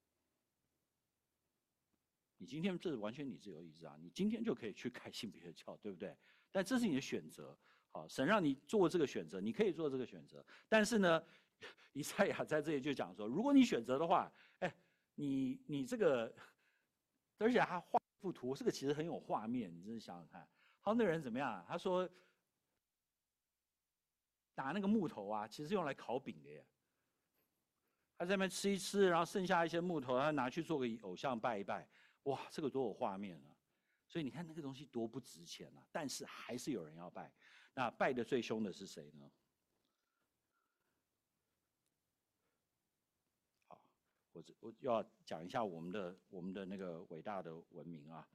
[SPEAKER 1] 你今天这是完全你自由意志啊，你今天就可以去改信别的教，对不对？但这是你的选择，好，神让你做这个选择，你可以做这个选择。但是呢，以赛亚在这里就讲说，如果你选择的话，哎，你你这个，而且他画一幅图，这个其实很有画面，你真的想想看。好，那人怎么样？他说，拿那个木头啊，其实用来烤饼的耶。他在那边吃一吃，然后剩下一些木头，他拿去做个偶像拜一拜。哇，这个多有画面啊！所以你看那个东西多不值钱啊，但是还是有人要拜。那拜的最凶的是谁呢？好，我我又要讲一下我们的我们的那个伟大的文明啊，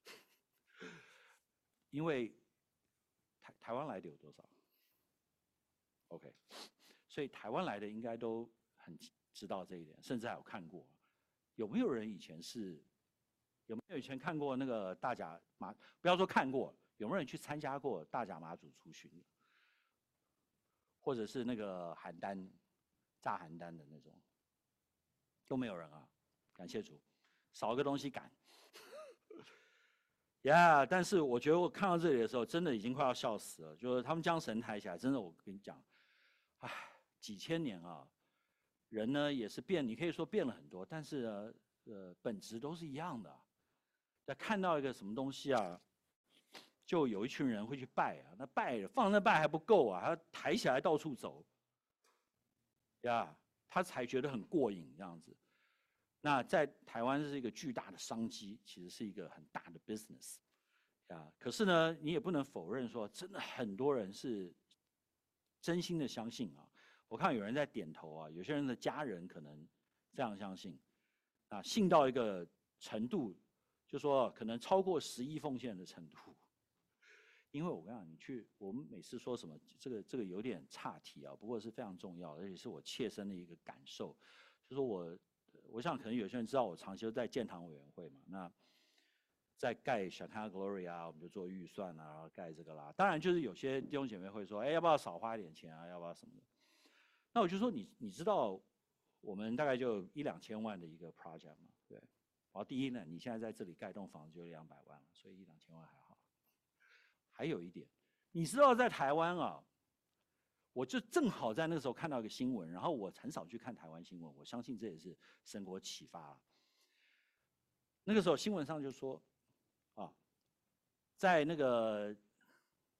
[SPEAKER 1] 因为台台湾来的有多少 ？OK， 所以台湾来的应该都很知道这一点，甚至还有看过。有没有人以前是？有没有以前看过那个大甲妈？不要说看过，有没有人去参加过大甲妈祖出巡？或者是那个邯郸炸邯郸的那种，都没有人啊，感谢主，少一个东西赶。呀、yeah, 但是我觉得我看到这里的时候，真的已经快要笑死了。就是他们将神抬起来，真的，我跟你讲，唉，几千年啊，人呢也是变，你可以说变了很多，但是呢，呃，本质都是一样的。在看到一个什么东西啊，就有一群人会去拜啊，那拜放那拜还不够啊，他抬起来到处走，呀、yeah, 他才觉得很过瘾这样子。那在台湾是一个巨大的商机，其实是一个很大的 business， 啊，可是呢，你也不能否认说，真的很多人是真心的相信啊。我看有人在点头啊，有些人的家人可能这样相信，啊，信到一个程度，就说可能超过十亿奉献的程度。因为我跟你讲，你去，我们每次说什么，这个这个有点岔题啊，不过是非常重要的，而且是我切身的一个感受，就是说我。我想可能有些人知道我长期都在建堂委员会嘛，那在盖 Shekinah Glory 啊，我们就做预算啊，然后盖这个啦。当然就是有些弟兄姐妹会说，哎，要不要少花一点钱啊？要不要什么的？那我就说你你知道我们大概就一两千万的一个 project 嘛，对。然后第一呢，你现在在这里盖栋房子就两百万了，所以一两千万还好。还有一点，你知道在台湾啊。我就正好在那个时候看到一个新闻，然后我很少去看台湾新闻，我相信这也是神给我启发了。那个时候新闻上就说，啊，在那个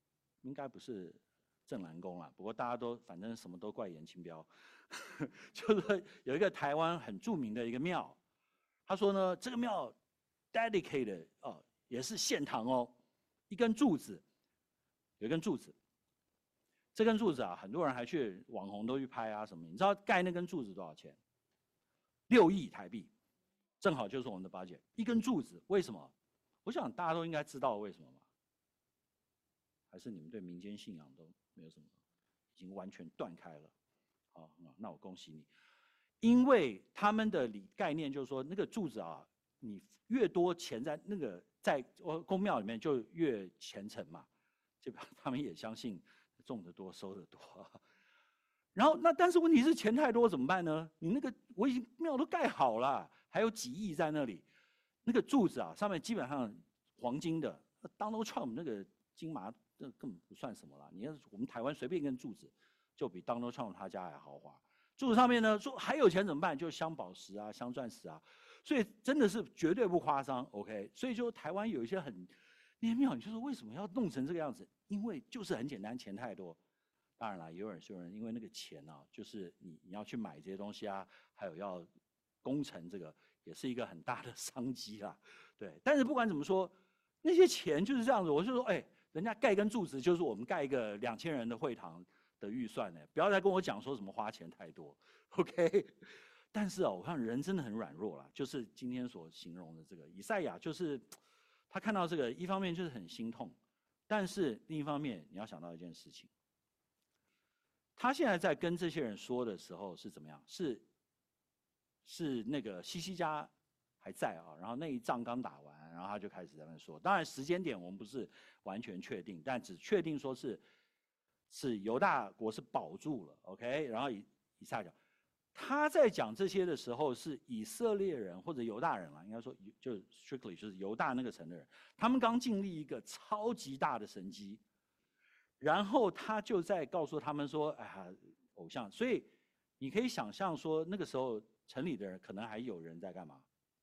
[SPEAKER 1] 应该不是正南宫啦，不过大家都反正什么都怪严清标，就是说有一个台湾很著名的一个庙，他说呢，这个庙 dedicated 哦，也是献堂哦，一根柱子，有一根柱子，这根柱子啊，很多人还去网红都去拍啊什么，你知道盖那根柱子多少钱？六亿台币，正好就是我们的 budget， 一根柱子，为什么？我想大家都应该知道为什么吧？还是你们对民间信仰都没有什么，已经完全断开了？好，那我恭喜你，因为他们的理概念就是说，那个柱子啊，你越多钱在那个在宫庙里面就越虔诚嘛，就他们也相信种得多收得多。然后那但是问题是钱太多怎么办呢？你那个我已经庙都盖好了，还有几亿在那里，那个柱子啊上面基本上黄金的 ，Donald Trump 那个金麻那根本不算什么啦。你要我们台湾随便一根柱子，就比 Donald Trump 他家还豪华。柱子上面呢说还有钱怎么办？就镶宝石啊、镶钻石啊，所以真的是绝对不夸张。OK， 所以就台湾有一些很那些庙，你就说为什么要弄成这个样子？因为就是很简单，钱太多。当然了，也有人说人因为那个钱啊，就是你你要去买这些东西啊，还有要工程这个，也是一个很大的商机啦。对，但是不管怎么说，那些钱就是这样子。我就说，哎，人家盖根柱子，就是我们盖一个两千人的会堂的预算呢，不要再跟我讲说什么花钱太多 ，OK？ 但是哦，我看人真的很软弱啦，就是今天所形容的这个以赛亚，就是他看到这个，一方面就是很心痛，但是另一方面你要想到一件事情。他现在在跟这些人说的时候是怎么样？是是那个西西家还在啊，然后那一仗刚打完，然后他就开始在那说。当然时间点我们不是完全确定，但只确定说是是犹大国是保住了 ，OK。然后以以赛亚他在讲这些的时候，是以色列人或者犹大人啦，应该说就 strictly 就是犹大那个城的人，他们刚经历一个超级大的神迹。然后他就在告诉他们说：“哎呀，偶像。”所以你可以想象说，那个时候城里的人可能还有人在干嘛？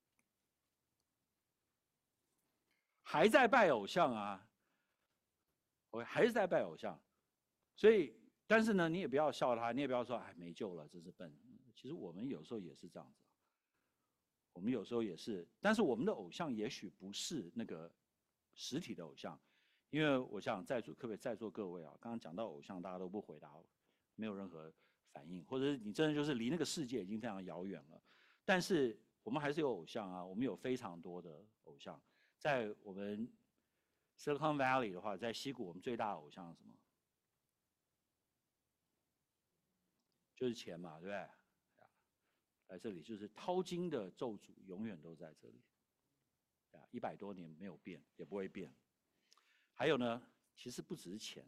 [SPEAKER 1] 还在拜偶像啊！我还是在拜偶像。所以，但是呢，你也不要笑他，你也不要说哎没救了，真是笨。其实我们有时候也是这样子，我们有时候也是，但是我们的偶像也许不是那个实体的偶像。因为我想在座，可不可以在座各位啊？刚刚讲到偶像，大家都不回答，没有任何反应，或者是你真的就是离那个世界已经非常遥远了。但是我们还是有偶像啊，我们有非常多的偶像。在我们 Silicon Valley 的话，在矽谷，我们最大的偶像是什么？就是钱嘛，对不对？来这里就是淘金的咒诅，永远都在这里。一百多年没有变，也不会变。还有呢，其实不只是钱，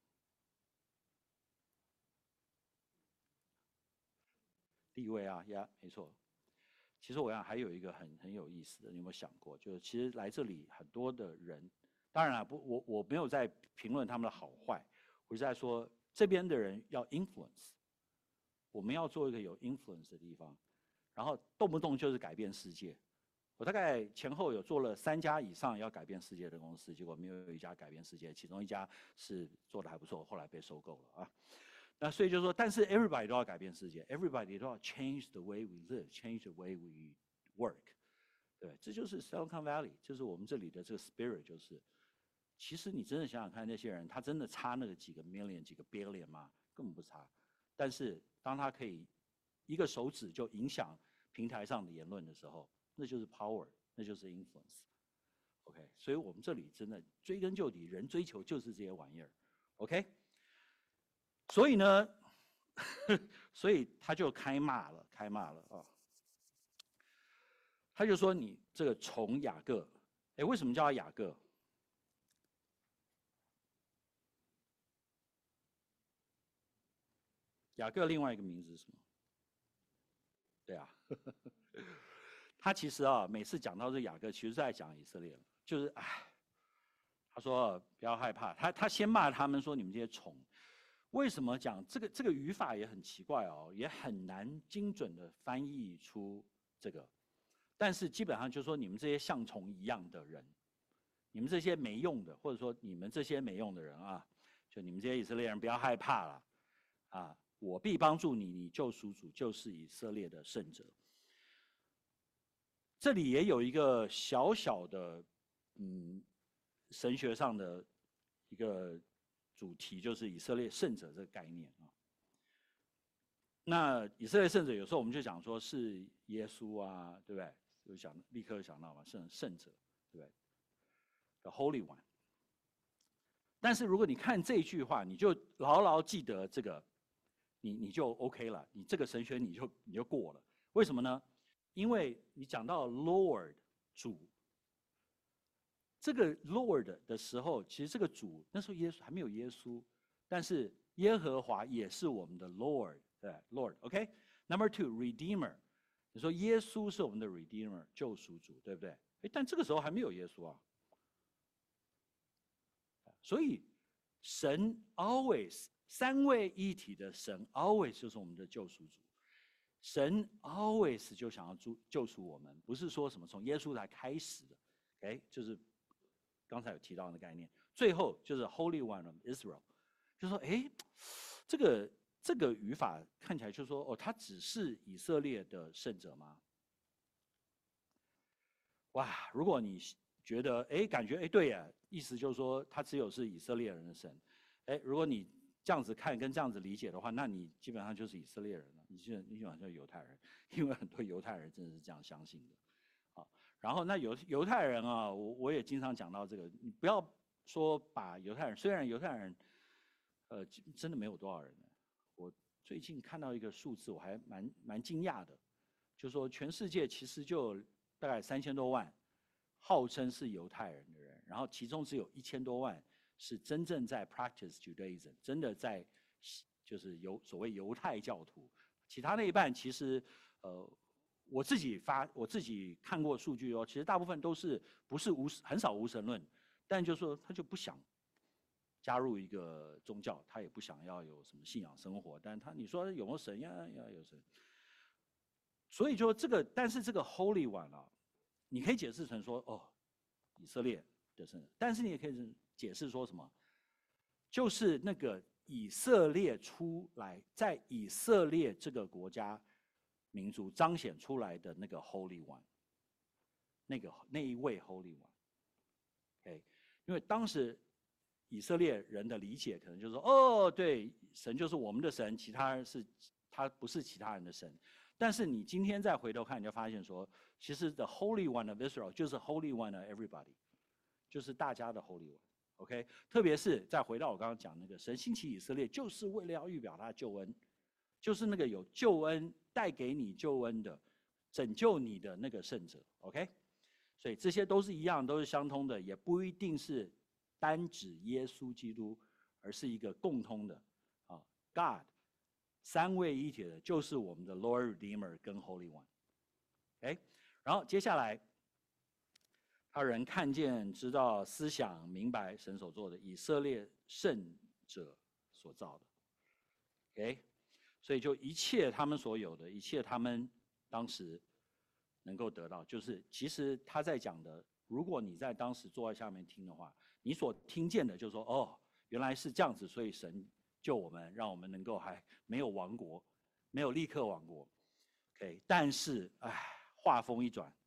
[SPEAKER 1] 地位啊，呀，没错。其实我想还有一个很很有意思的，你有没有想过？就是其实来这里很多的人，当然了，不，我我没有在评论他们的好坏，我是在说这边的人要 influence， 我们要做一个有 influence 的地方，然后动不动就是改变世界。我大概前后有做了三家以上要改变世界的公司，结果没有一家改变世界，其中一家是做的还不错，后来被收购了啊。那所以就说，但是 everybody 都要改变世界 ，everybody 都要 change the way we live，change the way we work， 对，这就是 Silicon Valley， 就是我们这里的这个 spirit， 就是，其实你真的想想看，那些人他真的差那个几个 million、几个 billion 吗？根本不差。但是当他可以一个手指就影响平台上的言论的时候，那就是 power， 那就是 influence。OK， 所以我们这里真的追根究底，人追求就是这些玩意儿。OK。所以呢，所以他就开骂了，开骂了啊！他就说你这个虫雅各，哎，为什么叫他雅各？雅各另外一个名字是什么？对啊，他其实啊，每次讲到这雅各，其实是在讲以色列了，就是哎，他说不要害怕，他他先骂他们说你们这些虫。为什么讲这个？这个语法也很奇怪哦，也很难精准的翻译出这个。但是基本上就是说，你们这些像虫一样的人，你们这些没用的，或者说你们这些没用的人啊， 就你们这些以色列人不要害怕了，啊，我必帮助你，你救赎主就是以色列的圣者。这里也有一个小小的，嗯，神学上的一个主题，就是以色列圣者这个概念啊。那以色列圣者有时候我们就讲说是耶稣啊，对不对？就想立刻想到嘛，圣圣者，对不对 ？The Holy One。但是如果你看这句话，你就牢牢记得这个，你你就 OK 了，你这个神学你就你就过了。为什么呢？因为你讲到 Lord 主，这个 Lord 的时候，其实这个主那时候耶稣还没有耶稣，但是耶和华也是我们的 Lord， 对 ，Lord，OK。Number two Redeemer， 你说耶稣是我们的 Redeemer 救赎主，对不对？哎，但这个时候还没有耶稣啊，所以神 always 三位一体的神 always 就是我们的救赎主。神 always 就想要救救赎我们，不是说什么从耶稣来开始的，哎，就是刚才有提到的概念。最后就是 Holy One of Israel， 就说哎，这个这个语法看起来就说哦，他只是以色列的圣者吗？哇，如果你觉得哎，感觉哎对呀，意思就是说他只有是以色列人的神，哎，如果你这样子看跟这样子理解的话，那你基本上就是以色列人了，你就你基本上就是犹太人，因为很多犹太人真的是这样相信的。好，然后那犹犹太人啊，我我也经常讲到这个，你不要说把犹太人，虽然犹太人，呃，真的没有多少人呢。我最近看到一个数字，我还蛮蛮惊讶的，就是说全世界其实就大概三千多万，号称是犹太人的人，然后其中只有一千多万。是真正在 practice Judaism， 真的在就是犹所谓犹太教徒，其他那一半其实呃我自己发我自己看过数据哦，其实大部分都是不是无很少无神论，但就是说他就不想加入一个宗教，他也不想要有什么信仰生活，但他你说有没有神呀？呀有神，所以就这个，但是这个 Holy One 啊，你可以解释成说哦，以色列的神，但是你也可以解释说什么？就是那个以色列出来，在以色列这个国家民族彰显出来的那个 Holy One， 那个那一位 Holy One，OK， 因为当时以色列人的理解可能就是说，哦，对，神就是我们的神，其他人是他不是其他人的神。但是你今天再回头看，你就发现说，其实 the Holy One of Israel 就是 Holy One of everybody， 就是大家的 Holy One。OK， 特别是再回到我刚刚讲那个神兴起以色列，就是为了要预表他的救恩，就是那个有救恩带给你救恩的、拯救你的那个圣者。OK， 所以这些都是一样，都是相通的，也不一定是单指耶稣基督，而是一个共通的啊 ，God 三位一体的，就是我们的 Lord Redeemer 跟 Holy One。OK， 然后接下来。他人看见、知道、思想、明白神所做的，以色列圣者所造的。OK， 所以就一切他们所有的一切，他们当时能够得到，就是其实他在讲的，如果你在当时坐在下面听的话，你所听见的就是说，哦，原来是这样子，所以神救我们，让我们能够还没有亡国，没有立刻亡国。OK， 但是哎，话锋一转。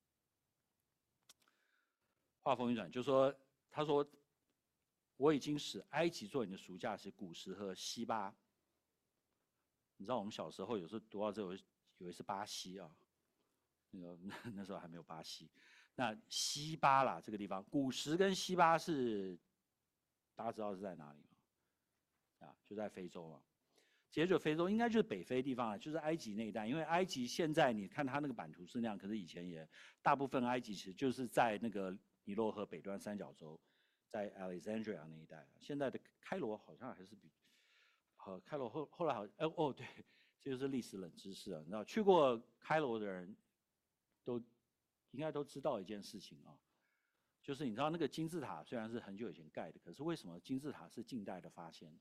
[SPEAKER 1] 话锋一转，就说他说，我已经使埃及做你的赎价是古时和西巴。你知道我们小时候有时候读到这，我以为是巴西啊，那个那时候还没有巴西。那西巴啦，这个地方，古时跟西巴是大家知道是在哪里吗？啊，就在非洲嘛。接着非洲应该就是北非地方啊，就是埃及那一带。因为埃及现在你看它那个版图是那样，可是以前也大部分埃及其实就是在那个尼罗河北端三角洲，在 Alexandria 那一带。现在的开罗好像还是比，呃，开罗后后来好，哎哦对，这就是历史冷知识啊。你知道去过开罗的人都应该都知道一件事情啊，就是你知道那个金字塔虽然是很久以前盖的，可是为什么金字塔是近代的发现？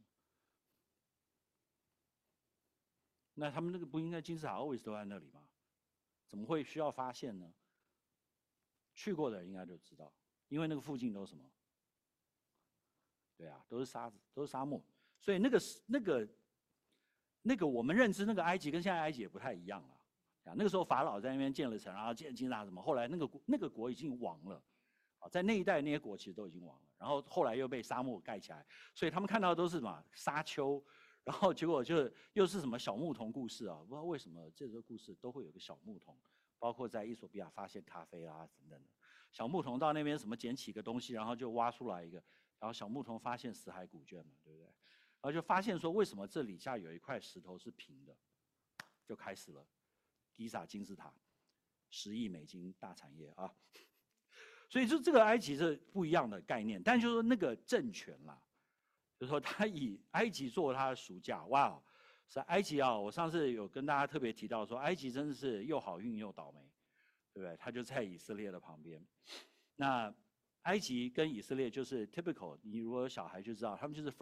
[SPEAKER 1] 那他们那个不应该金字塔 always 都在那里吗？怎么会需要发现呢？去过的人应该就知道，因为那个附近都是什么？对啊，都是沙子，都是沙漠。 所以那个那个那个我们认知那个埃及跟现在埃及也不太一样了。啊，那个时候法老在那边建了城，然后建金字塔什么，后来那个那个国已经亡了。啊，在那一代那些国其实都已经亡了，然后后来又被沙漠盖起来，所以他们看到的都是什么沙丘，然后结果就又是什么小牧童故事啊，不知道为什么这个故事都会有个小牧童，包括在伊索比亚发现咖啡啊等等的，小牧童到那边什么捡起个东西，然后就挖出来一个，然后小牧童发现死海古卷嘛，对不对？然后就发现说为什么这里下有一块石头是平的，就开始了吉萨金字塔，十亿美金大产业啊。所以就这个埃及是不一样的概念，但就是说那个政权啦，就是说他以埃及做他的暑假，哇，是埃及啊！我上次有跟大家特别提到说，埃及真的是又好运又倒霉，对不对？他就在以色列的旁边。那埃及跟以色列就是 typical， 你如果有小孩就知道，他们就是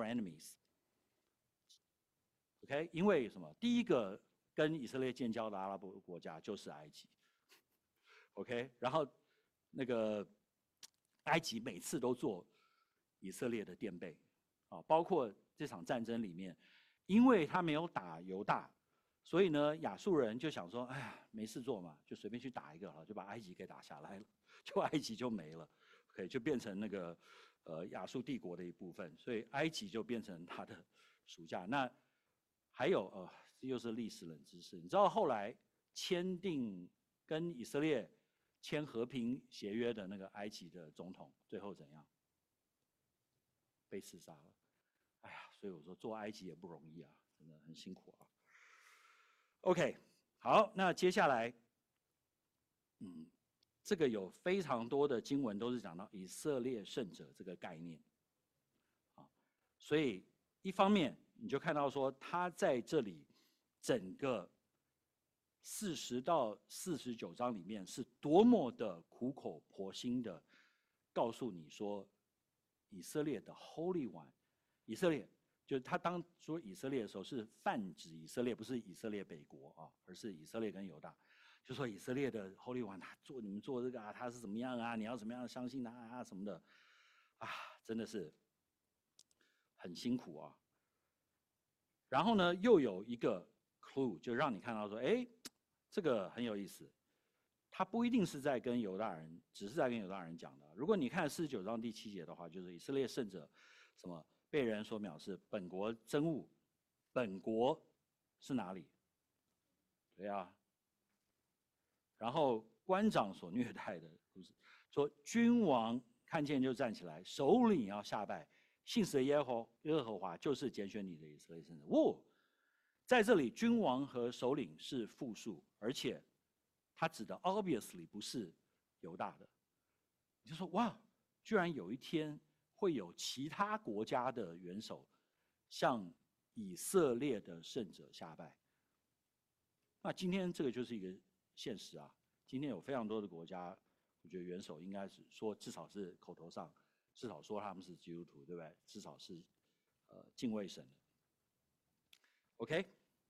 [SPEAKER 1] frenemies。OK， 因为什么？第一个跟以色列建交的阿拉伯国家就是埃及。OK， 然后那个。埃及每次都做以色列的垫背，啊，包括这场战争里面，因为他没有打犹大，所以呢，亚述人就想说，哎呀，没事做嘛，就随便去打一个，就把埃及给打下来了，就埃及就没了，可以就变成那个呃亚述帝国的一部分，所以埃及就变成他的暑假。那还有呃，这又是历史冷知识，你知道后来签订跟以色列签和平协约的那个埃及的总统最后怎样？被刺杀了。哎呀，所以我说做埃及也不容易啊，真的很辛苦啊。OK， 好，那接下来，嗯，这个有非常多的经文都是讲到以色列圣者这个概念，啊，所以一方面你就看到说他在这里整个四十到四十九章里面是多么的苦口婆心的告诉你说，以色列的 Holy One， 以色列就是他当说以色列的时候是泛指以色列，不是以色列北国啊，而是以色列跟犹大，就说以色列的 Holy One， 他做你们做这个啊，他是怎么样啊？你要怎么样相信他啊什么的，啊，真的是很辛苦啊。然后呢，又有一个 clue， 就让你看到说，哎。这个很有意思，他不一定是在跟犹大人，只是在跟犹大人讲的。如果你看四十九章第七节的话，就是以色列圣者，什么被人所藐视，本国憎恶，本国是哪里？对啊。然后官长所虐待的故事，说君王看见就站起来，首领要下拜，信实的耶和耶和华就是拣选你的以色列圣者。哦。在这里，君王和首领是复数，而且他指的 obviously 不是犹大的。你就说哇，居然有一天会有其他国家的元首向以色列的圣者下拜。那今天这个就是一个现实啊。今天有非常多的国家，我觉得元首应该是说，至少是口头上，至少说他们是基督徒，对不对？至少是呃敬畏神的。OK。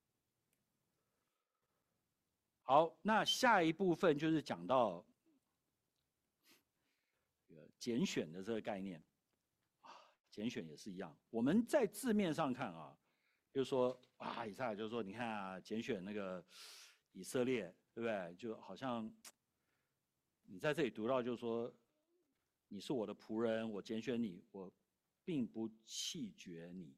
[SPEAKER 1] 好，那下一部分就是讲到拣选的这个概念啊，拣选也是一样。我们在字面上看啊，就是说啊，以赛亚就是说，你看啊，拣选那个以色列，对不对？就好像你在这里读到，就是说你是我的仆人，我拣选你，我并不弃绝你。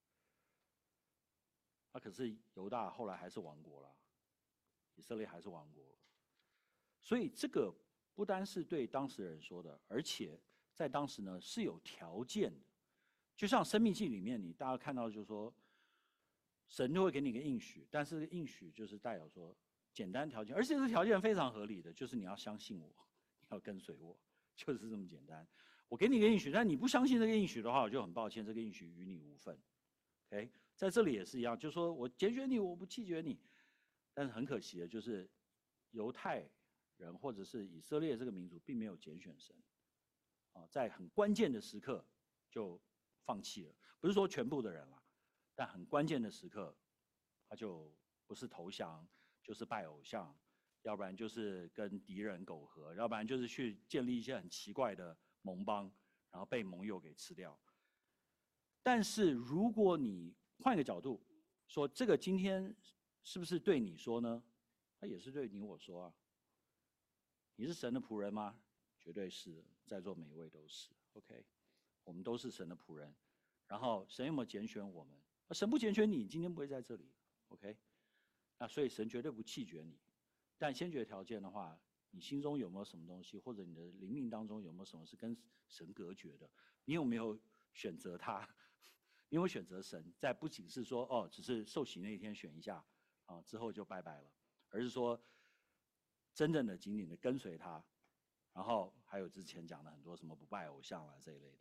[SPEAKER 1] 那、啊、可是犹大后来还是亡国了。以色列还是亡国，所以这个不单是对当事人说的，而且在当时呢是有条件的。就像《申命记》里面，你大家看到就是说，神就会给你一个应许，但是应许就是带有说简单条件，而且这条件非常合理的，就是你要相信我，你要跟随我，就是这么简单。我给你一个应许，但你不相信这个应许的话，我就很抱歉，这个应许与你无份。OK， 在这里也是一样，就是说我拣选你，我不弃绝你。但是很可惜的就是，犹太人或者是以色列这个民族并没有拣选神，啊，在很关键的时刻就放弃了。不是说全部的人啦，但很关键的时刻，他就不是投降，就是拜偶像，要不然就是跟敌人苟合，要不然就是去建立一些很奇怪的盟邦，然后被盟友给吃掉。 但是如果你换一个角度说，这个今天是不是对你说呢？它也是对你我说啊。你是神的仆人吗？绝对是的，在座每一位都是。OK， 我们都是神的仆人。然后神有没有拣选我们？神不拣选你，今天不会在这里。OK， 那所以神绝对不弃绝你。但先决条件的话，你心中有没有什么东西，或者你的灵命当中有没有什么是跟神隔绝的？你有没有选择他？你有没有选择神？在不仅是说哦，只是受洗那一天选一下啊，之后就拜拜了，而是说真正的紧紧的跟随他。然后还有之前讲的很多什么不拜偶像啦这一类的。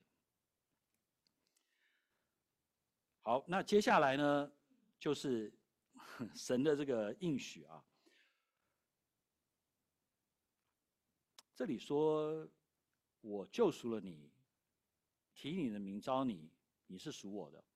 [SPEAKER 1] 好，那接下来呢，就是神的这个应许啊。这里说，我救赎了你，提你的名召你，你是属我的。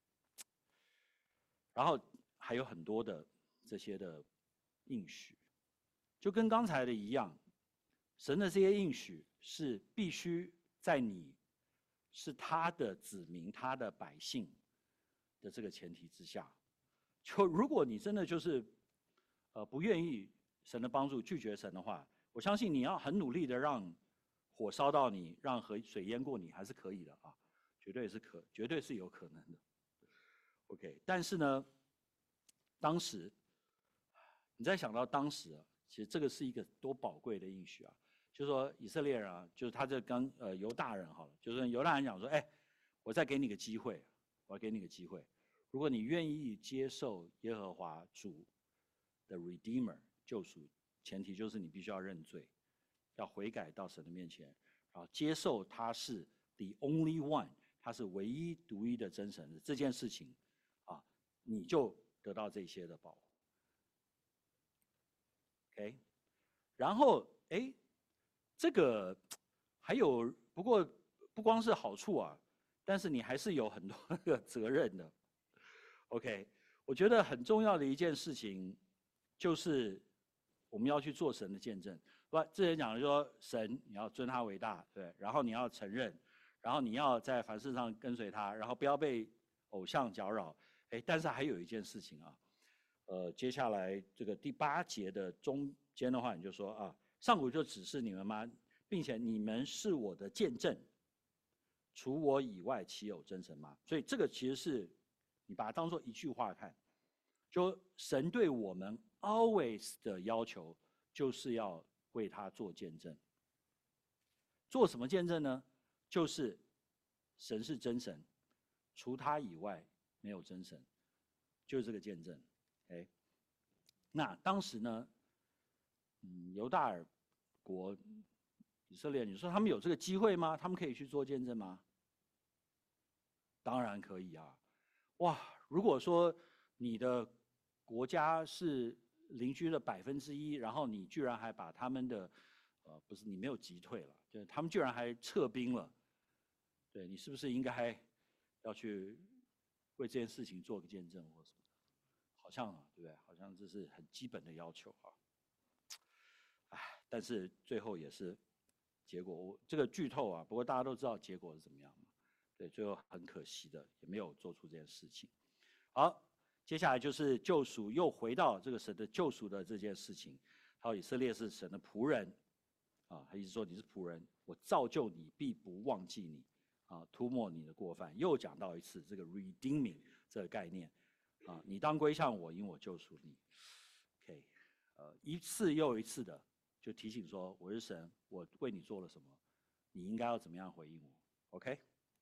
[SPEAKER 1] 然后还有很多的这些的应许，就跟刚才的一样，神的这些应许是必须在你是他的子民、他的百姓的这个前提之下。就如果你真的就是呃不愿意神的帮助，拒绝神的话，我相信你要很努力的让火烧到你，让河水淹过你，还是可以的啊，绝对是可，绝对是有可能的。OK， 但是呢，当时你再想到当时啊，其实这个是一个多宝贵的应许啊，就是说以色列人啊，就是他这刚呃犹大人好了，就是犹大人讲说，哎，我再给你个机会，我要给你个机会，如果你愿意接受耶和华主的 Redeemer 救赎，前提就是你必须要认罪，要悔改到神的面前，然后接受他是 the only one， 他是唯一独一的真神的这件事情，啊，你就得到这些的保护。OK， 然后哎，这个还有不过不光是好处啊，但是你还是有很多的责任的。OK， 我觉得很重要的一件事情就是我们要去做神的见证。不，之前讲的说神你要尊他为大，对，然后你要承认，然后你要在凡事上跟随他，然后不要被偶像搅扰。哎，但是还有一件事情啊。呃，接下来这个第八节的中间的话，你就说啊，上古就指示你们吗？并且你们是我的见证，除我以外，岂有真神吗？所以这个其实是你把它当做一句话看，就神对我们 always 的要求，就是要为他做见证。做什么见证呢？就是神是真神，除他以外没有真神，就是这个见证。哎，那当时呢，嗯，犹大尔国、以色列，你说他们有这个机会吗？他们可以去做见证吗？当然可以啊！哇，如果说你的国家是邻居的百分之一，然后你居然还把他们的，呃，不是你没有击退了，就是他们居然还撤兵了，对你是不是应该要去为这件事情做个见证或什么？好像啊，对不对？好像这是很基本的要求啊。唉，但是最后也是结果，我这个剧透啊，不过大家都知道结果是怎么样嘛。对，最后很可惜的也没有做出这件事情。好，接下来就是救赎，又回到这个神的救赎的这件事情。还有以色列是神的仆人，啊，他一直说你是仆人，我造就你，必不忘记你，啊，涂抹你的过犯。又讲到一次这个 redeeming 这个概念。啊，你当归向我，因我救赎你。OK， 呃，一次又一次的就提醒说，我是神，我为你做了什么，你应该要怎么样回应我。OK，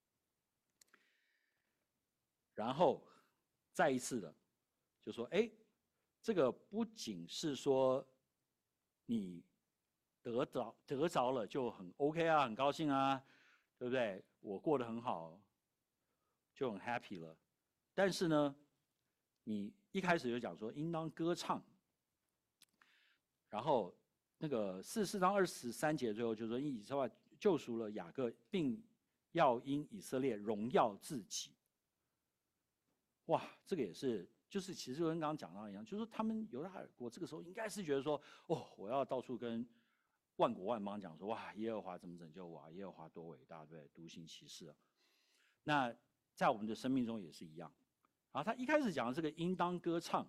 [SPEAKER 1] 然后再一次的就说，哎，这个不仅是说你得着得着了就很 OK 啊，很高兴啊，对不对？我过得很好，就很 happy 了。但是呢，你一开始就讲说应当歌唱，然后那个四十四章二十三节最后就说因以色列救赎了雅各，并要因以色列荣耀自己。哇，这个也是，就是其实就跟刚刚讲到一样，就是说他们犹大尔国这个时候应该是觉得说，哦，我要到处跟万国万邦讲说，哇，耶和华怎么拯救我啊？耶和华多伟大，对不对？独行其事啊。那在我们的生命中也是一样。然后他一开始讲的这个应当歌唱，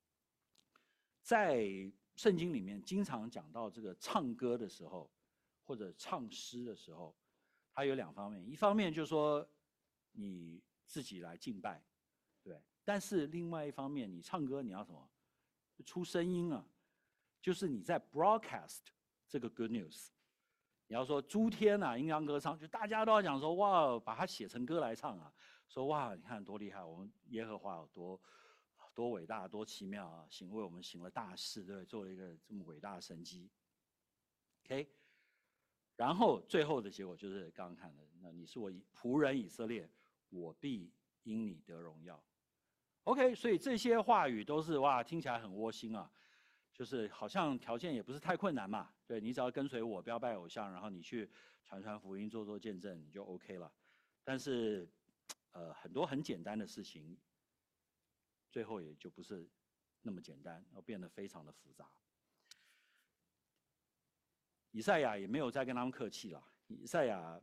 [SPEAKER 1] 在圣经里面经常讲到这个唱歌的时候，或者唱诗的时候，它有两方面，一方面就是说你自己来敬拜，对，但是另外一方面，你唱歌你要什么？出声音啊，就是你在 broadcast 这个 good news。你要说诸天啊，应当歌唱，就大家都要讲说哇，把它写成歌来唱啊，说哇，你看多厉害，我们耶和华有多多伟大，多奇妙啊，行为我们行了大事，对不对？做了一个这么伟大的神迹。OK， 然后最后的结果就是刚刚看的，那你是我仆人以色列，我必因你得荣耀。OK， 所以这些话语都是哇，听起来很窝心啊。就是好像条件也不是太困难嘛，对，你只要跟随我，不要拜偶像，然后你去传传福音，做做见证，你就 OK 了。但是，呃，很多很简单的事情，最后也就不是那么简单，要变得非常的复杂。以赛亚也没有再跟他们客气了，以赛亚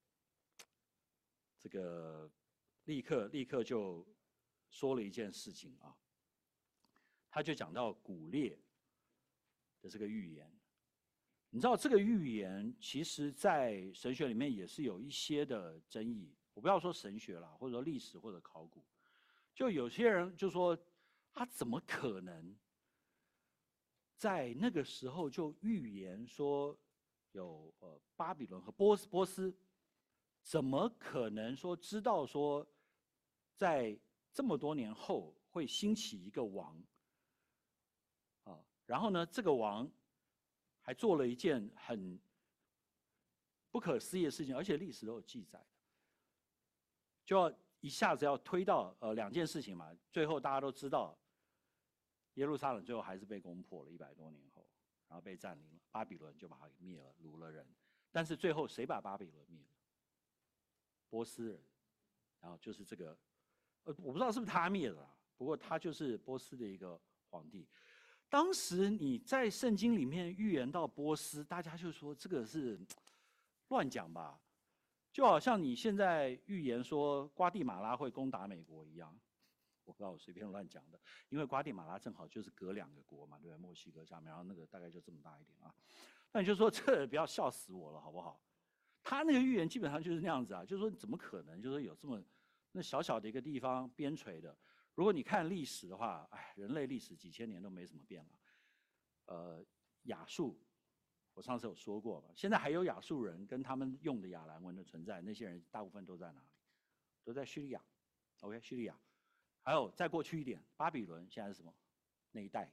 [SPEAKER 1] 这个立刻立刻就说了一件事情啊，他就讲到古列的这个预言。你知道这个预言其实在神学里面也是有一些的争议，我不要说神学啦，或者说历史或者考古，就有些人就说他怎么可能在那个时候就预言说有呃巴比伦和波斯波斯，怎么可能说知道说在这么多年后会兴起一个王啊？然后呢，这个王还做了一件很不可思议的事情，而且历史都有记载的，就要一下子要推到呃两件事情嘛。最后大家都知道，耶路撒冷最后还是被攻破了，一百多年后，然后被占领了，巴比伦就把它给灭了，掳了人。但是最后谁把巴比伦灭了？波斯人，然后就是这个，呃，我不知道是不是他灭的啦，不过他就是波斯的一个皇帝。当时你在圣经里面预言到波斯，大家就说这个是乱讲吧，就好像你现在预言说瓜地马拉会攻打美国一样。我不知道我随便乱讲的，因为瓜地马拉正好就是隔两个国嘛，对不对？墨西哥下面，然后那个大概就这么大一点啊。那你就说这不要笑死我了，好不好？他那个预言基本上就是那样子啊，就是说怎么可能，就是有这么那小小的一个地方边陲的。如果你看历史的话，哎，人类历史几千年都没什么变了。呃，亚述，我上次有说过嘛，现在还有亚述人跟他们用的亚兰文的存在，那些人大部分都在哪里？都在叙利亚。OK， 叙利亚。还有再过去一点，巴比伦现在是什么？那一带，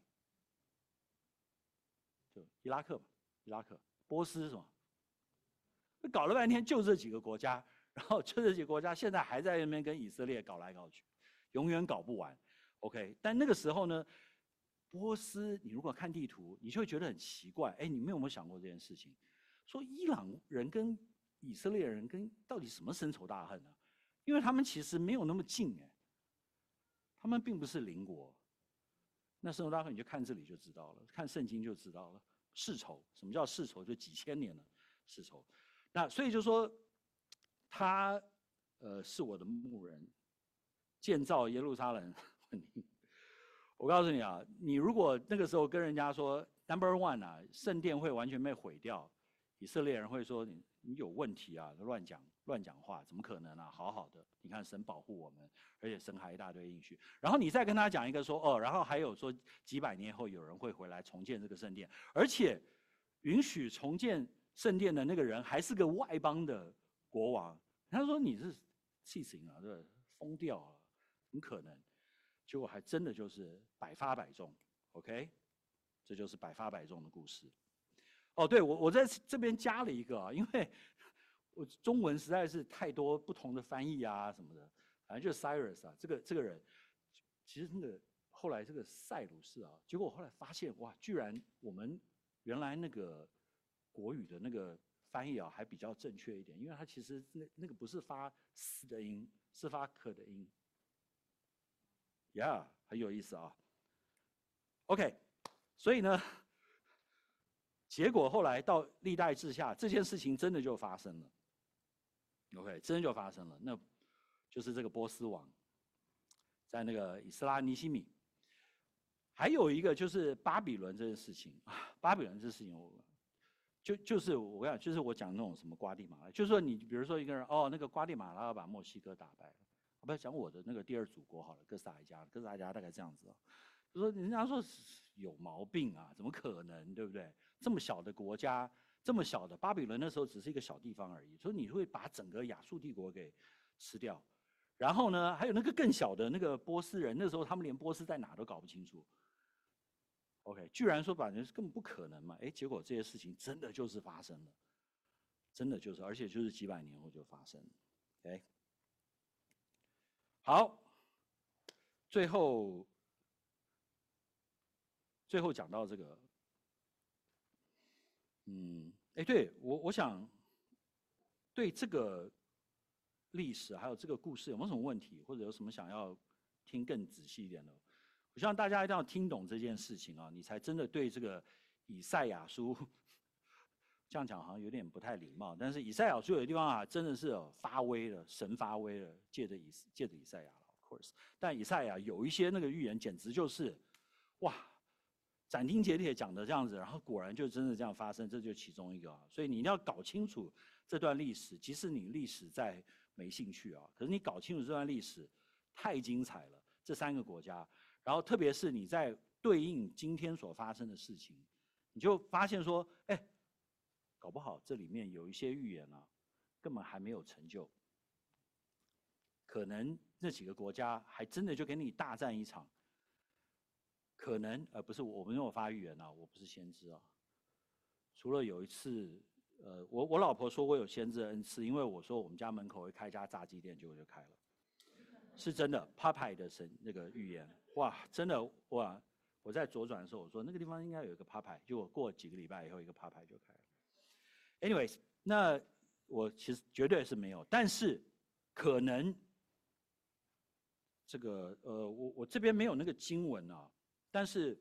[SPEAKER 1] 就伊拉克嘛，伊拉克。波斯是什么？搞了半天就这几个国家，然后就这几个国家现在还在那边跟以色列搞来搞去，永远搞不完。OK， 但那个时候呢，波斯，你如果看地图，你就会觉得很奇怪。哎，你们有没有想过这件事情？说伊朗人跟以色列人跟到底什么深仇大恨呢？因为他们其实没有那么近哎，他们并不是邻国。那深仇大恨你就看这里就知道了，看圣经就知道了。世仇，什么叫世仇？就几千年了世仇。那所以就说，他呃是我的牧人，建造耶路撒冷。我告诉你啊，你如果那个时候跟人家说 number one 啊，圣殿会完全被毁掉，以色列人会说你你有问题啊，乱讲乱讲话，怎么可能啊？好好的，你看神保护我们，而且神还一大堆应许。然后你再跟他讲一个说哦，然后还有说几百年后有人会回来重建这个圣殿，而且允许重建圣殿的那个人还是个外邦的国王。他说你是气死人了，对，疯掉了，怎么可能？结果还真的就是百发百中 ，OK， 这就是百发百中的故事。哦，对，我我在这边加了一个啊，因为我中文实在是太多不同的翻译啊什么的，反正就是 Cyrus 啊，这个这个人，其实那个后来这个塞鲁士啊，结果我后来发现哇，居然我们原来那个国语的那个翻译啊还比较正确一点，因为它其实那那个不是发斯的音，是发可的音。呀、yeah, 很有意思啊。OK， 所以呢，结果后来到历代志下，这件事情真的就发生了。OK， 真的就发生了。那就是这个波斯王，在那个以斯拉尼西米。还有一个就是巴比伦这件事情啊，巴比伦这事情我，就就是我讲，就是我讲那种什么瓜地马拉，就是说你比如说一个人哦，那个瓜地马拉要把墨西哥打败了，我不要讲我的那个第二祖国好了，哥斯达黎加，哥斯达黎加大概这样子哦，就说人家说有毛病啊，怎么可能，对不对？这么小的国家，这么小的巴比伦那时候只是一个小地方而已，所以你会把整个亚述帝国给吃掉。然后呢，还有那个更小的那个波斯人，那时候他们连波斯在哪都搞不清楚。OK， 居然说把人根本不可能嘛，哎，结果这些事情真的就是发生了，真的就是，而且就是几百年后就发生了。OK， 好，最后最后讲到这个，嗯，哎，对我我想对这个历史还有这个故事有没有什么问题，或者有什么想要听更仔细一点的？我希望大家一定要听懂这件事情啊，你才真的对这个以赛亚书，这样讲好像有点不太礼貌，但是以赛亚书有的地方啊，真的是发威了，神发威了，借着以借着以赛亚 ，of course。但以赛亚有一些那个预言，简直就是哇，斩钉截铁讲的这样子，然后果然就真的这样发生，这就其中一个啊。所以你一定要搞清楚这段历史，即使你历史再没兴趣啊，可是你搞清楚这段历史太精彩了，这三个国家。然后特别是你在对应今天所发生的事情，你就发现说，哎，搞不好这里面有一些预言啊，根本还没有成就，可能那几个国家还真的就给你大战一场，可能呃不是我们有发预言啊，我不是先知啊，除了有一次，呃我我老婆说我有先知的恩赐，因为我说我们家门口会开一家炸鸡店，结果就开了。是真的 ，Popeye 的神那个预言，哇，真的哇！我在左转的时候，我说那个地方应该有一个 Popeye，结果过几个礼拜以后，一个 Popeye 就开了。Anyways， 那我其实绝对是没有，但是可能这个呃，我我这边没有那个经文啊，但是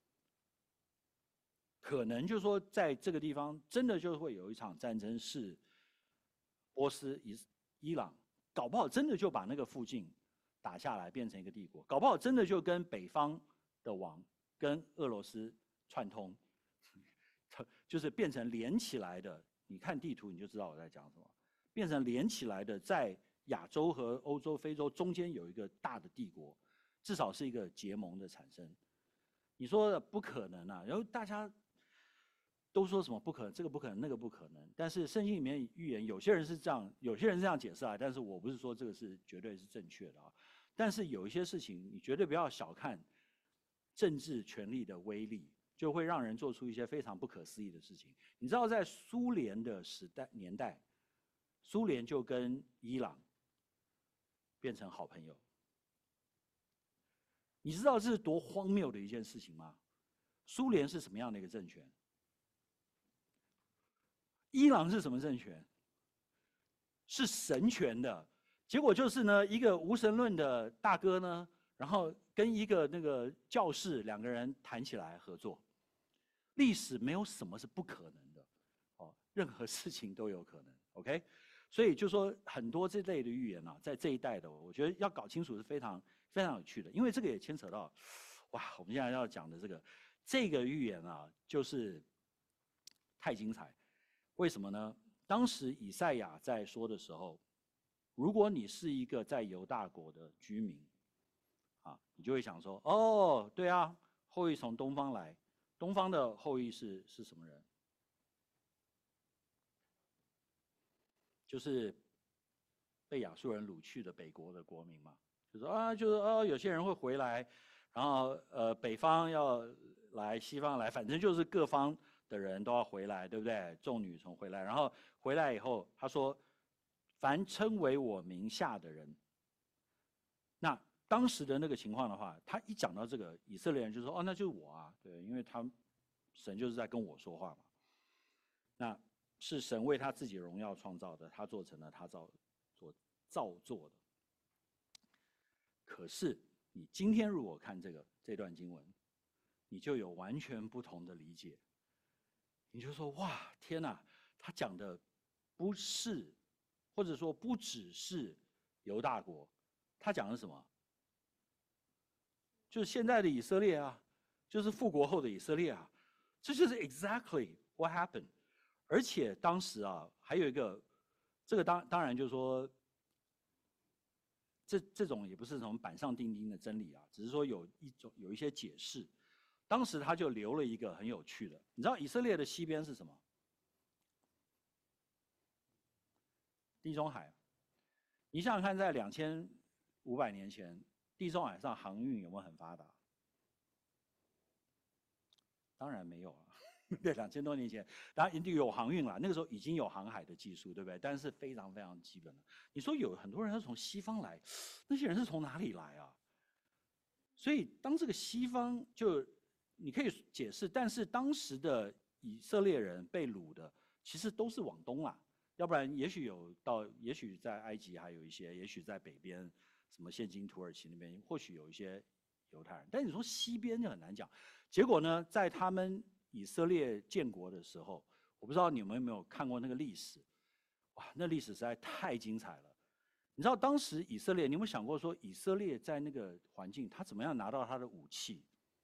[SPEAKER 1] 可能就是说在这个地方真的就会有一场战争，是波斯、伊伊朗，搞不好真的就把那个附近打下来，变成一个帝国，搞不好真的就跟北方的王跟俄罗斯串通，就是变成连起来的。你看地图你就知道我在讲什么，变成连起来的，在亚洲和欧洲、非洲中间有一个大的帝国，至少是一个结盟的产生。你说不可能啊，然后大家都说什么不可能，这个不可能，那个不可能。但是圣经里面预言，有些人是这样，有些人是这样解释啊，但是我不是说这个是绝对是正确的啊。但是有一些事情，你绝对不要小看政治权力的威力，就会让人做出一些非常不可思议的事情。你知道，在苏联的时代年代，苏联就跟伊朗变成好朋友。你知道这是多荒谬的一件事情吗？苏联是什么样的一个政权？伊朗是什么政权？是神权的。结果就是呢，一个无神论的大哥呢，然后跟一个那个教士两个人谈起来合作。历史没有什么是不可能的，哦，任何事情都有可能。OK， 所以就说很多这类的预言啊，在这一代的，我觉得要搞清楚是非常非常有趣的，因为这个也牵扯到，哇，我们现在要讲的这个这个预言啊，就是太精彩。为什么呢？当时以赛亚在说的时候，如果你是一个在犹大国的居民，啊，你就会想说，哦，对啊，后裔从东方来，东方的后裔是是什么人？就是被亚述人掳去的北国的国民嘛，就说啊，就是哦，有些人会回来，然后呃，北方要来，西方来，反正就是各方的人都要回来，对不对？众女从回来，然后回来以后，他说，凡称为我名下的人，那当时的那个情况的话，他一讲到这个，以色列人就说，哦，那就是我啊，对，因为他神就是在跟我说话嘛。那是神为他自己荣耀创造的，他做成了他造所造作的。可是你今天如果看这个这段经文，你就有完全不同的理解。你就说哇，天哪，他讲的不是，或者说不只是犹大国，他讲的是什么？就是现在的以色列啊，就是复国后的以色列啊，这就是 exactly what happened。而且当时啊，还有一个，这个当当然就是说，这这种也不是什么板上钉钉的真理啊，只是说有一种有一些解释。当时他就留了一个很有趣的，你知道以色列的西边是什么？地中海。你想想看，在两千五百年前，地中海上航运有没有很发达？当然没有啊。对，两千多年前，当然有航运了，那个时候已经有航海的技术，对不对？但是非常非常基本的。你说有很多人是从西方来，那些人是从哪里来啊？所以当这个西方就你可以解释，但是当时的以色列人被掳的，其实都是往东啦，要不然也许有到，也许在埃及还有一些，也许在北边，什么现今土耳其那边，或许有一些犹太人，但你说西边就很难讲。结果呢，在他们以色列建国的时候，我不知道你们有没有看过那个历史，哇，那历史实在太精彩了。你知道当时以色列，你有没有想过说以色列在那个环境，他怎么样拿到他的武器？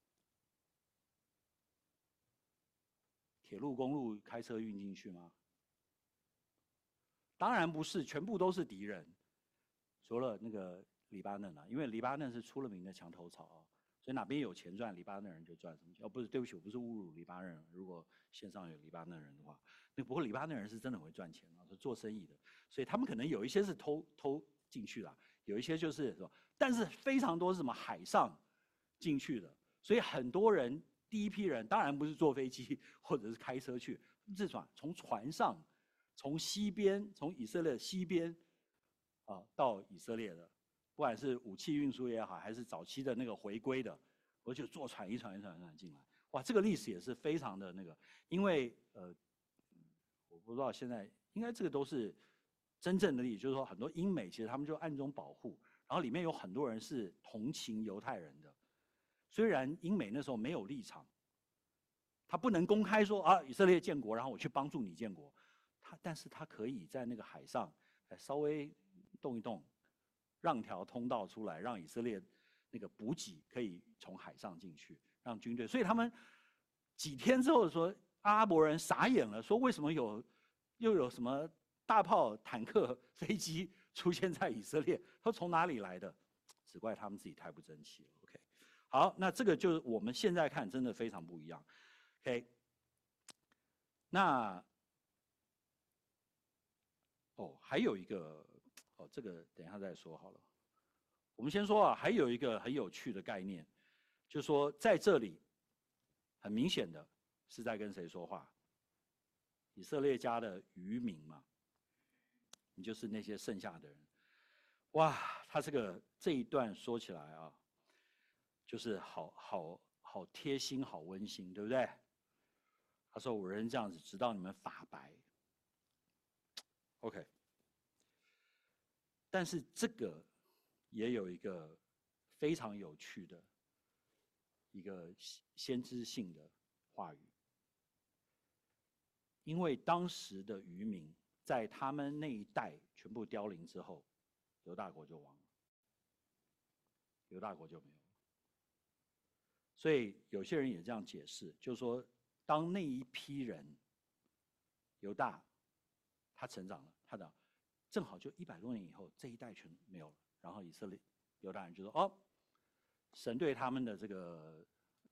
[SPEAKER 1] 铁路、公路开车运进去吗？当然不是，全部都是敌人，除了那个黎巴嫩啊，因为黎巴嫩是出了名的墙头草啊，所以哪边有钱赚，黎巴嫩人就赚什么钱。哦，不是，对不起，我不是侮辱黎巴嫩人。如果线上有黎巴嫩人的话，那不过黎巴嫩人是真的很会赚钱啊，是做生意的，所以他们可能有一些是偷偷进去了，有一些就是什么，但是非常多是什么海上进去的，所以很多人第一批人当然不是坐飞机或者是开车去，是什么？从船上。从西边，从以色列西边，啊，到以色列的，不管是武器运输也好，还是早期的那个回归的，我就坐船一船一船一船进来。哇，这个历史也是非常的那个，因为呃，我不知道现在应该这个都是真正的历史，就是说很多英美其实他们就暗中保护，然后里面有很多人是同情犹太人的，虽然英美那时候没有立场，他不能公开说啊以色列建国，然后我去帮助你建国。但是他可以在那个海上稍微动一动，让条通道出来，让以色列那个补给可以从海上进去，让军队。所以他们几天之后说，阿拉伯人傻眼了，说为什么有又有什么大炮、坦克、飞机出现在以色列？他说从哪里来的？只怪他们自己太不争气了。OK， 好，那这个就是我们现在看真的非常不一样。OK， 那。哦，还有一个，哦，这个等一下再说好了。我们先说啊，还有一个很有趣的概念，就是说在这里，很明显的是在跟谁说话？以色列家的渔民嘛，你就是那些剩下的人。哇，他这个这一段说起来啊，就是好好好贴心，好温馨，对不对？他说：“我人这样子，直到你们发白。” OK。但是这个也有一个非常有趣的一个先知性的话语，因为当时的渔民在他们那一代全部凋零之后，犹大国就亡了，犹大国就没有了。所以有些人也这样解释，就是说，当那一批人犹大他成长了，他的正好就一百多年以后，这一代全没有了。然后以色列犹大人就说：“哦，神对他们的这个，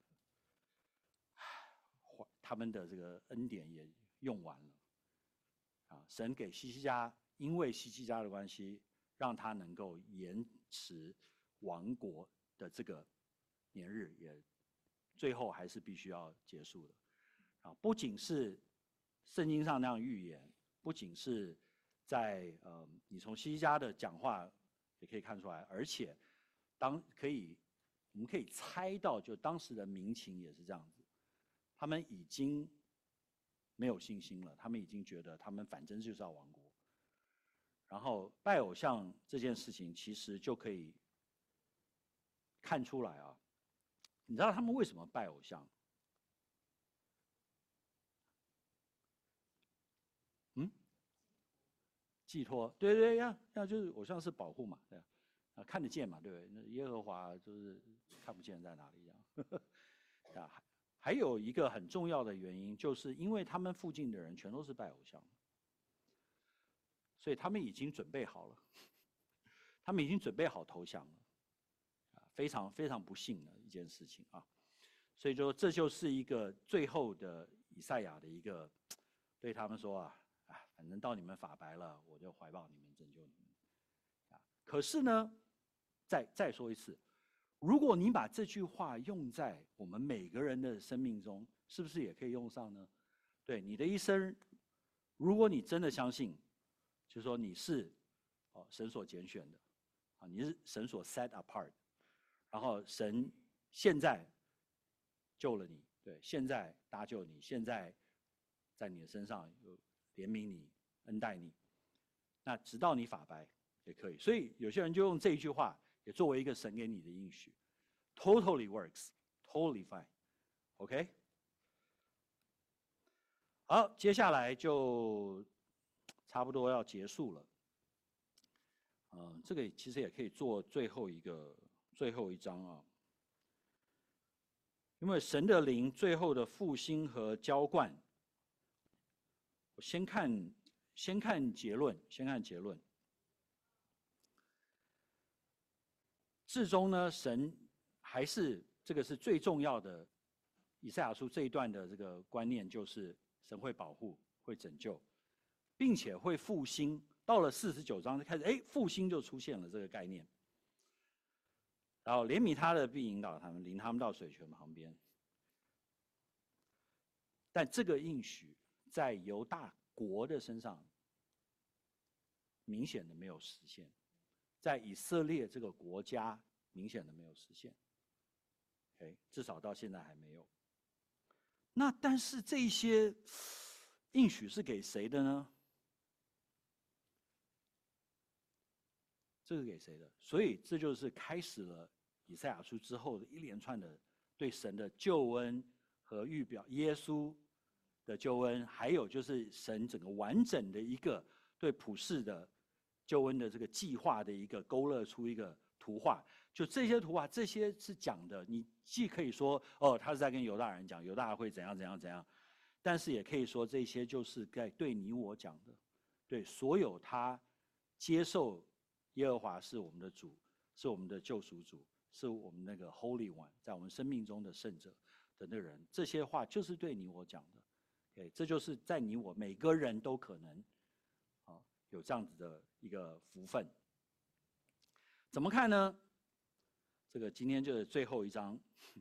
[SPEAKER 1] 他们的这个恩典也用完了。啊，神给希西家，因为希西家的关系，让他能够延迟亡国的这个年日，也最后还是必须要结束的。啊，不仅是圣经上那样预言，不仅是在呃，你从希西家的讲话也可以看出来，而且当可以，我们可以猜到，就当时的民情也是这样子，他们已经没有信心了，他们已经觉得他们反正就是要亡国。然后拜偶像这件事情，其实就可以看出来啊，你知道他们为什么拜偶像？嗯， 寄托，对对呀，那就是偶像是保护嘛，对啊，看得见嘛，对不对？那耶和华就是看不见在哪里一样。啊，还有一个很重要的原因，就是因为他们附近的人全都是拜偶像，所以他们已经准备好了，他们已经准备好投降了，啊，非常非常不幸的一件事情啊。所以说，这就是一个最后的以赛亚的一个对他们说啊，啊，反正到你们法白了，我就怀抱你们，拯救你们。啊，可是呢，再再说一次，如果你把这句话用在我们每个人的生命中，是不是也可以用上呢？对你的一生，如果你真的相信，就是说你是哦神所拣选的，啊，你是神所 set apart， 然后神现在救了你，对，现在搭救你，现在在你的身上有怜悯你、恩待你，那直到你法白也可以。所以有些人就用这一句话也作为一个神给你的应许 ，totally works, totally fine，OK？、Okay? 好，接下来就差不多要结束了。嗯，这个其实也可以做最后一个最后一章啊。因为神的灵最后的复兴和浇灌，我先看先看结论，先看结论。至终呢，神还是这个是最重要的。以赛亚书这一段的这个观念就是神会保护、会拯救，并且会复兴。到了四十九章就开始，哎，复兴就出现了这个概念。然后怜悯他的必引导他们，领他们到水泉旁边。但这个应许在犹大国的身上明显的没有实现，在以色列这个国家明显的没有实现。OK， 至少到现在还没有。那但是这些应许是给谁的呢？这是给谁的？所以这就是开始了以赛亚书之后的一连串的对神的救恩和预表耶稣的救恩，还有就是神整个完整的一个对普世的救恩的这个计划的一个勾勒出一个图画。就这些图画，这些是讲的，你既可以说哦，他是在跟犹大人讲，犹大会怎样怎样怎样，但是也可以说这些就是在对你我讲的，对所有他接受耶和华是我们的主，是我们的救赎主，是我们那个 Holy One， 在我们生命中的圣者的那个人，这些话就是对你我讲的。Okay， 这就是在你我每个人都可能啊有这样子的一个福分。怎么看呢？这个今天就是最后一章，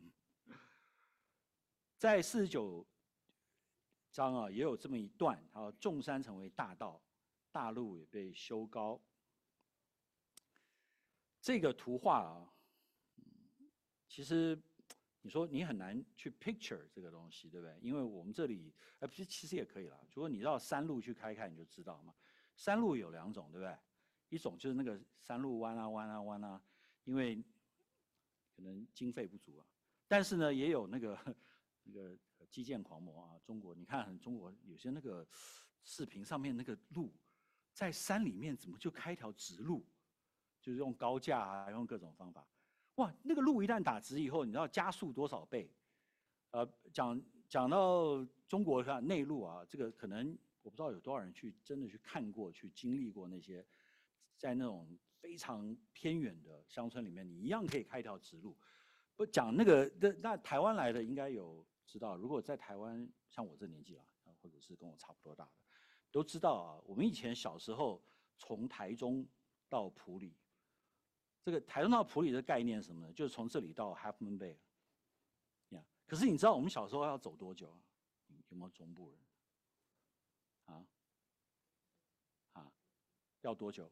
[SPEAKER 1] 在四十九章啊，也有这么一段啊，众山成为大道，大路也被修高。这个图画啊，其实你说你很难去 picture 这个东西，对不对？因为我们这里，呃，其实也可以啦。如果你到山路去开开，你就知道嘛。山路有两种，对不对？一种就是那个山路弯啊弯啊弯啊，因为可能经费不足啊。但是呢，也有那个那个基建狂魔啊，中国你看，中国有些那个视频上面那个路，在山里面怎么就开一条直路？就是用高架啊，用各种方法。哇，那个路一旦打直以后，你知道加速多少倍？呃，讲讲到中国的内陆啊，这个可能我不知道有多少人去真的去看过、去经历过那些，在那种非常偏远的乡村里面，你一样可以开一条直路。不讲那个，那那台湾来的应该有知道，如果在台湾像我这年纪啦，或者是跟我差不多大的，都知道啊。我们以前小时候从台中到埔里。这个台中到埔里的概念是什么呢？就是从这里到 Half Moon Bay， 呀。可是你知道我们小时候要走多久啊？有没有中部人？啊？啊？要多久？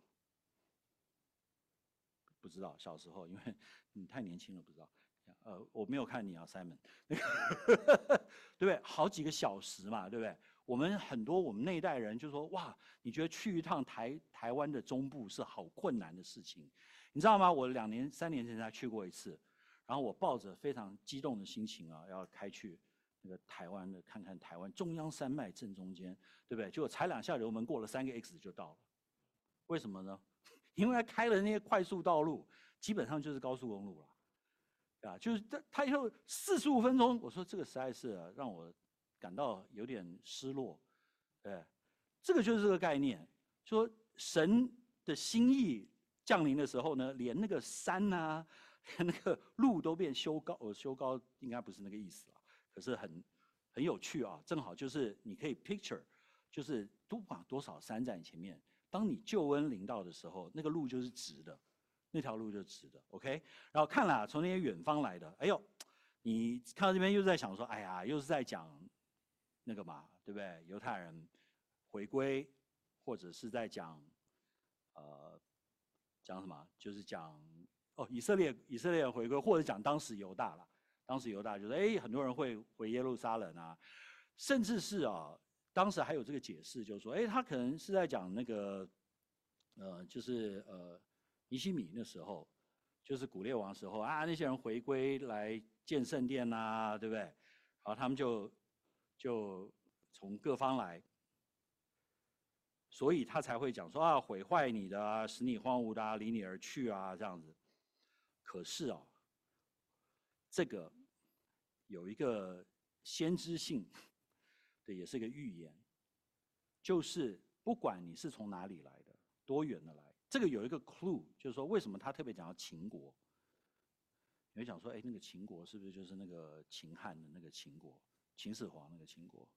[SPEAKER 1] 不知道，小时候，因为你太年轻了，不知道。呃，我没有看你啊 ，Simon， 对不对？好几个小时嘛，对不对？我们很多我们那一代人就说，哇，你觉得去一趟台台湾的中部是好困难的事情。你知道吗？我两年、三年前才去过一次，然后我抱着非常激动的心情啊，要开去那个台湾的，看看台湾中央山脉正中间，对不对？结果踩两下油门，过了三个 X 就到了。 为什么呢？因为他开了那些快速道路，基本上就是高速公路了，啊，就是他他就四十五分钟，我说这个实在是让我感到有点失落，对，这个就是这个概念，说神的心意降临的时候呢，连那个山啊，连那个路都变修高，我修高应该不是那个意思啊，可是很很有趣啊，正好就是你可以 picture， 就是不管多少山在你前面。当你救恩临到的时候，那个路就是直的，那条路就是直的 ，OK。然后看了从那些远方来的，哎呦，你看到这边又在想说，哎呀，又是在讲那个嘛，对不对？犹太人回归，或者是在讲，呃，讲什么？就是讲哦，以色列以色列人回归，或者讲当时犹大了。当时犹大就是哎，很多人会回耶路撒冷啊，甚至是啊。当时还有这个解释，就是说，哎，他可能是在讲那个，呃，就是呃，尼希米那时候，就是古列王时候啊，那些人回归来建圣殿呐，对不对？然后他们就就从各方来，所以他才会讲说啊，毁坏你的啊，使你荒芜的啊，离你而去啊，这样子。可是啊，这个有一个先知性。对，也是一个预言，就是不管你是从哪里来的，多远的来，这个有一个 clue， 就是说为什么他特别讲到秦国？你会讲说，哎，那个秦国是不是就是那个秦汉的那个秦国，秦始皇那个秦国？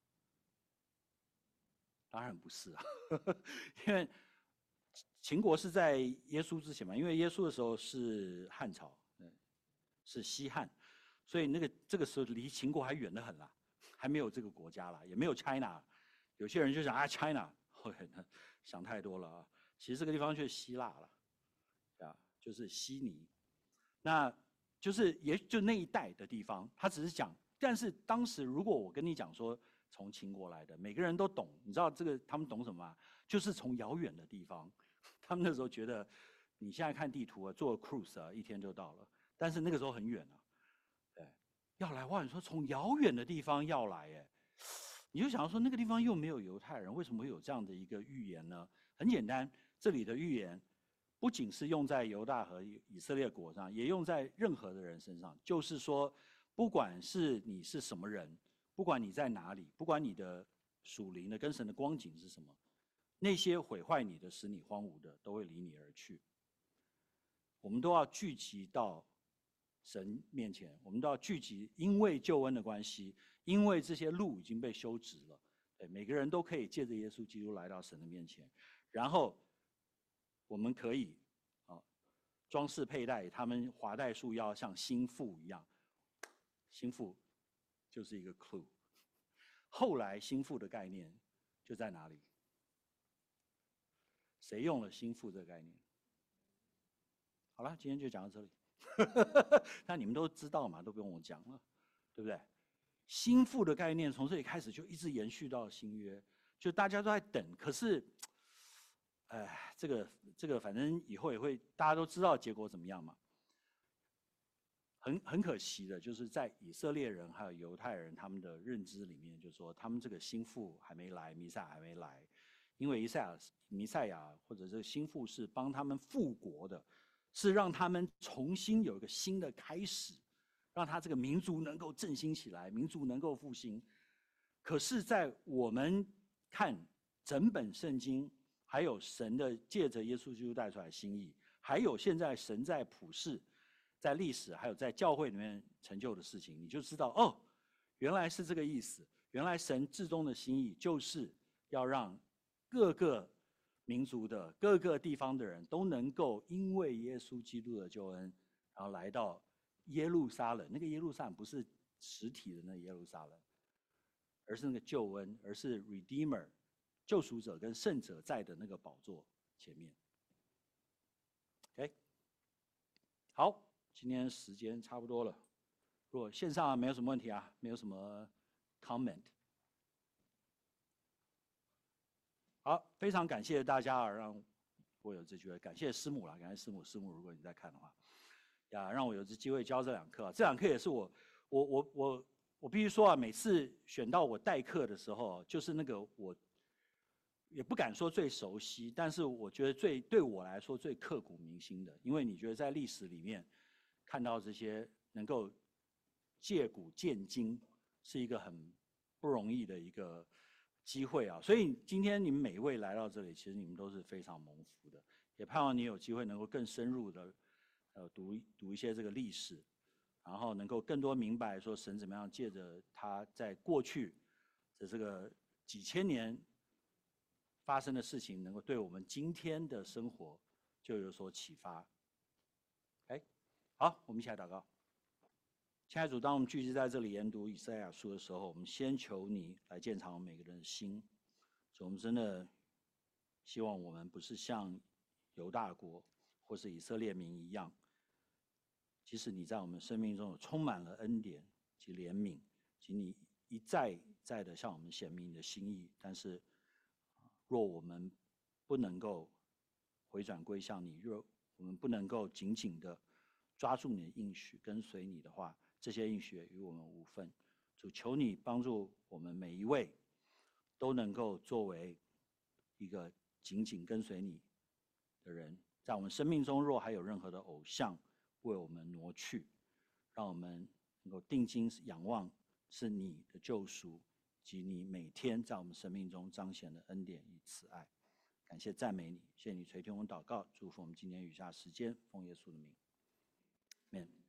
[SPEAKER 1] 当然不是啊，因为秦国是在耶稣之前嘛，因为耶稣的时候是汉朝，是西汉，所以那个这个时候离秦国还远得很啦。还没有这个国家了，也没有 China， 有些人就想啊 China， 想太多了啊。其实这个地方就是希腊了，啊，就是悉尼，那就是也就那一带的地方。他只是讲，但是当时如果我跟你讲说从秦国来的，每个人都懂，你知道这个他们懂什么吗？就是从遥远的地方，他们那时候觉得，你现在看地图啊，坐 cruise 啊，一天就到了，但是那个时候很远啊。要来哇！你说从遥远的地方要来，哎，你就想说那个地方又没有犹太人，为什么会有这样的一个预言呢？很简单，这里的预言不仅是用在犹大和以色列国上，也用在任何的人身上。就是说，不管是你是什么人，不管你在哪里，不管你的属灵的跟神的光景是什么，那些毁坏你的、使你荒芜的，都会离你而去。我们都要聚集到神面前，我们都要聚集，因为救恩的关系，因为这些路已经被修直了，对，每个人都可以借着耶稣基督来到神的面前，然后我们可以啊装饰佩戴，他们华戴束腰像心腹一样，心腹就是一个 clue。后来心腹的概念就在哪里？谁用了心腹这个概念？好了，今天就讲到这里。那你们都知道嘛，都不用我讲了，对不对？心腹的概念从这里开始就一直延续到新约，就大家都在等。可是，哎，这个这个反正以后也会大家都知道结果怎么样嘛。很很可惜的，就是在以色列人还有犹太人他们的认知里面，就是说他们这个心腹还没来，弥赛亚还没来，因为弥赛亚弥赛亚或者这个心腹是帮他们复国的。是让他们重新有一个新的开始，让他这个民族能够振兴起来，民族能够复兴。可是，在我们看整本圣经，还有神的借着耶稣基督带出来的心意，还有现在神在普世、在历史还有在教会里面成就的事情，你就知道哦，原来是这个意思。原来神至终的心意就是要让各个民族的各个地方的人都能够因为耶稣基督的救恩，然后来到耶路撒冷。那个耶路撒冷不是实体的那个耶路撒冷，而是那个救恩，而是 Redeemer 救赎者跟圣者在的那个宝座前面。OK， 好，今天时间差不多了。如果线上没有什么问题啊，没有什么 comment。好，非常感谢大家啊，让我有这机会，感谢师母啦，感谢师母，师母如果你在看的话，呀，让我有这机会教这两课，这两课也是我，我我我我必须说啊，每次选到我代课的时候，就是那个我也不敢说最熟悉，但是我觉得最对我来说最刻骨铭心的，因为你觉得在历史里面看到这些能够借古鉴今，是一个很不容易的一个机会啊。所以今天你们每一位来到这里，其实你们都是非常蒙福的，也盼望你有机会能够更深入的呃读读一些这个历史，然后能够更多明白说神怎么样借着他在过去的这个几千年发生的事情，能够对我们今天的生活就有所启发。哎，好，我们一起来祷告。亲爱的主，当我们聚集在这里研读以赛亚书的时候，我们先求你来鉴察我们每个人的心。我们真的希望我们不是像犹大国或是以色列民一样，即使你在我们生命中有充满了恩典及怜悯，及你一再一再的向我们显明你的心意，但是若我们不能够回转归向你，若我们不能够紧紧的抓住你的应许，跟随你的话，这些应许也与我们无份。主，求你帮助我们每一位都能够作为一个紧紧跟随你的人，在我们生命中若还有任何的偶像为我们挪去，让我们能够定睛仰望是你的救赎，及你每天在我们生命中彰显的恩典与慈爱。感谢赞美你，谢谢你垂听我们祷告，祝福我们今天余下时间，奉耶稣的名，amen。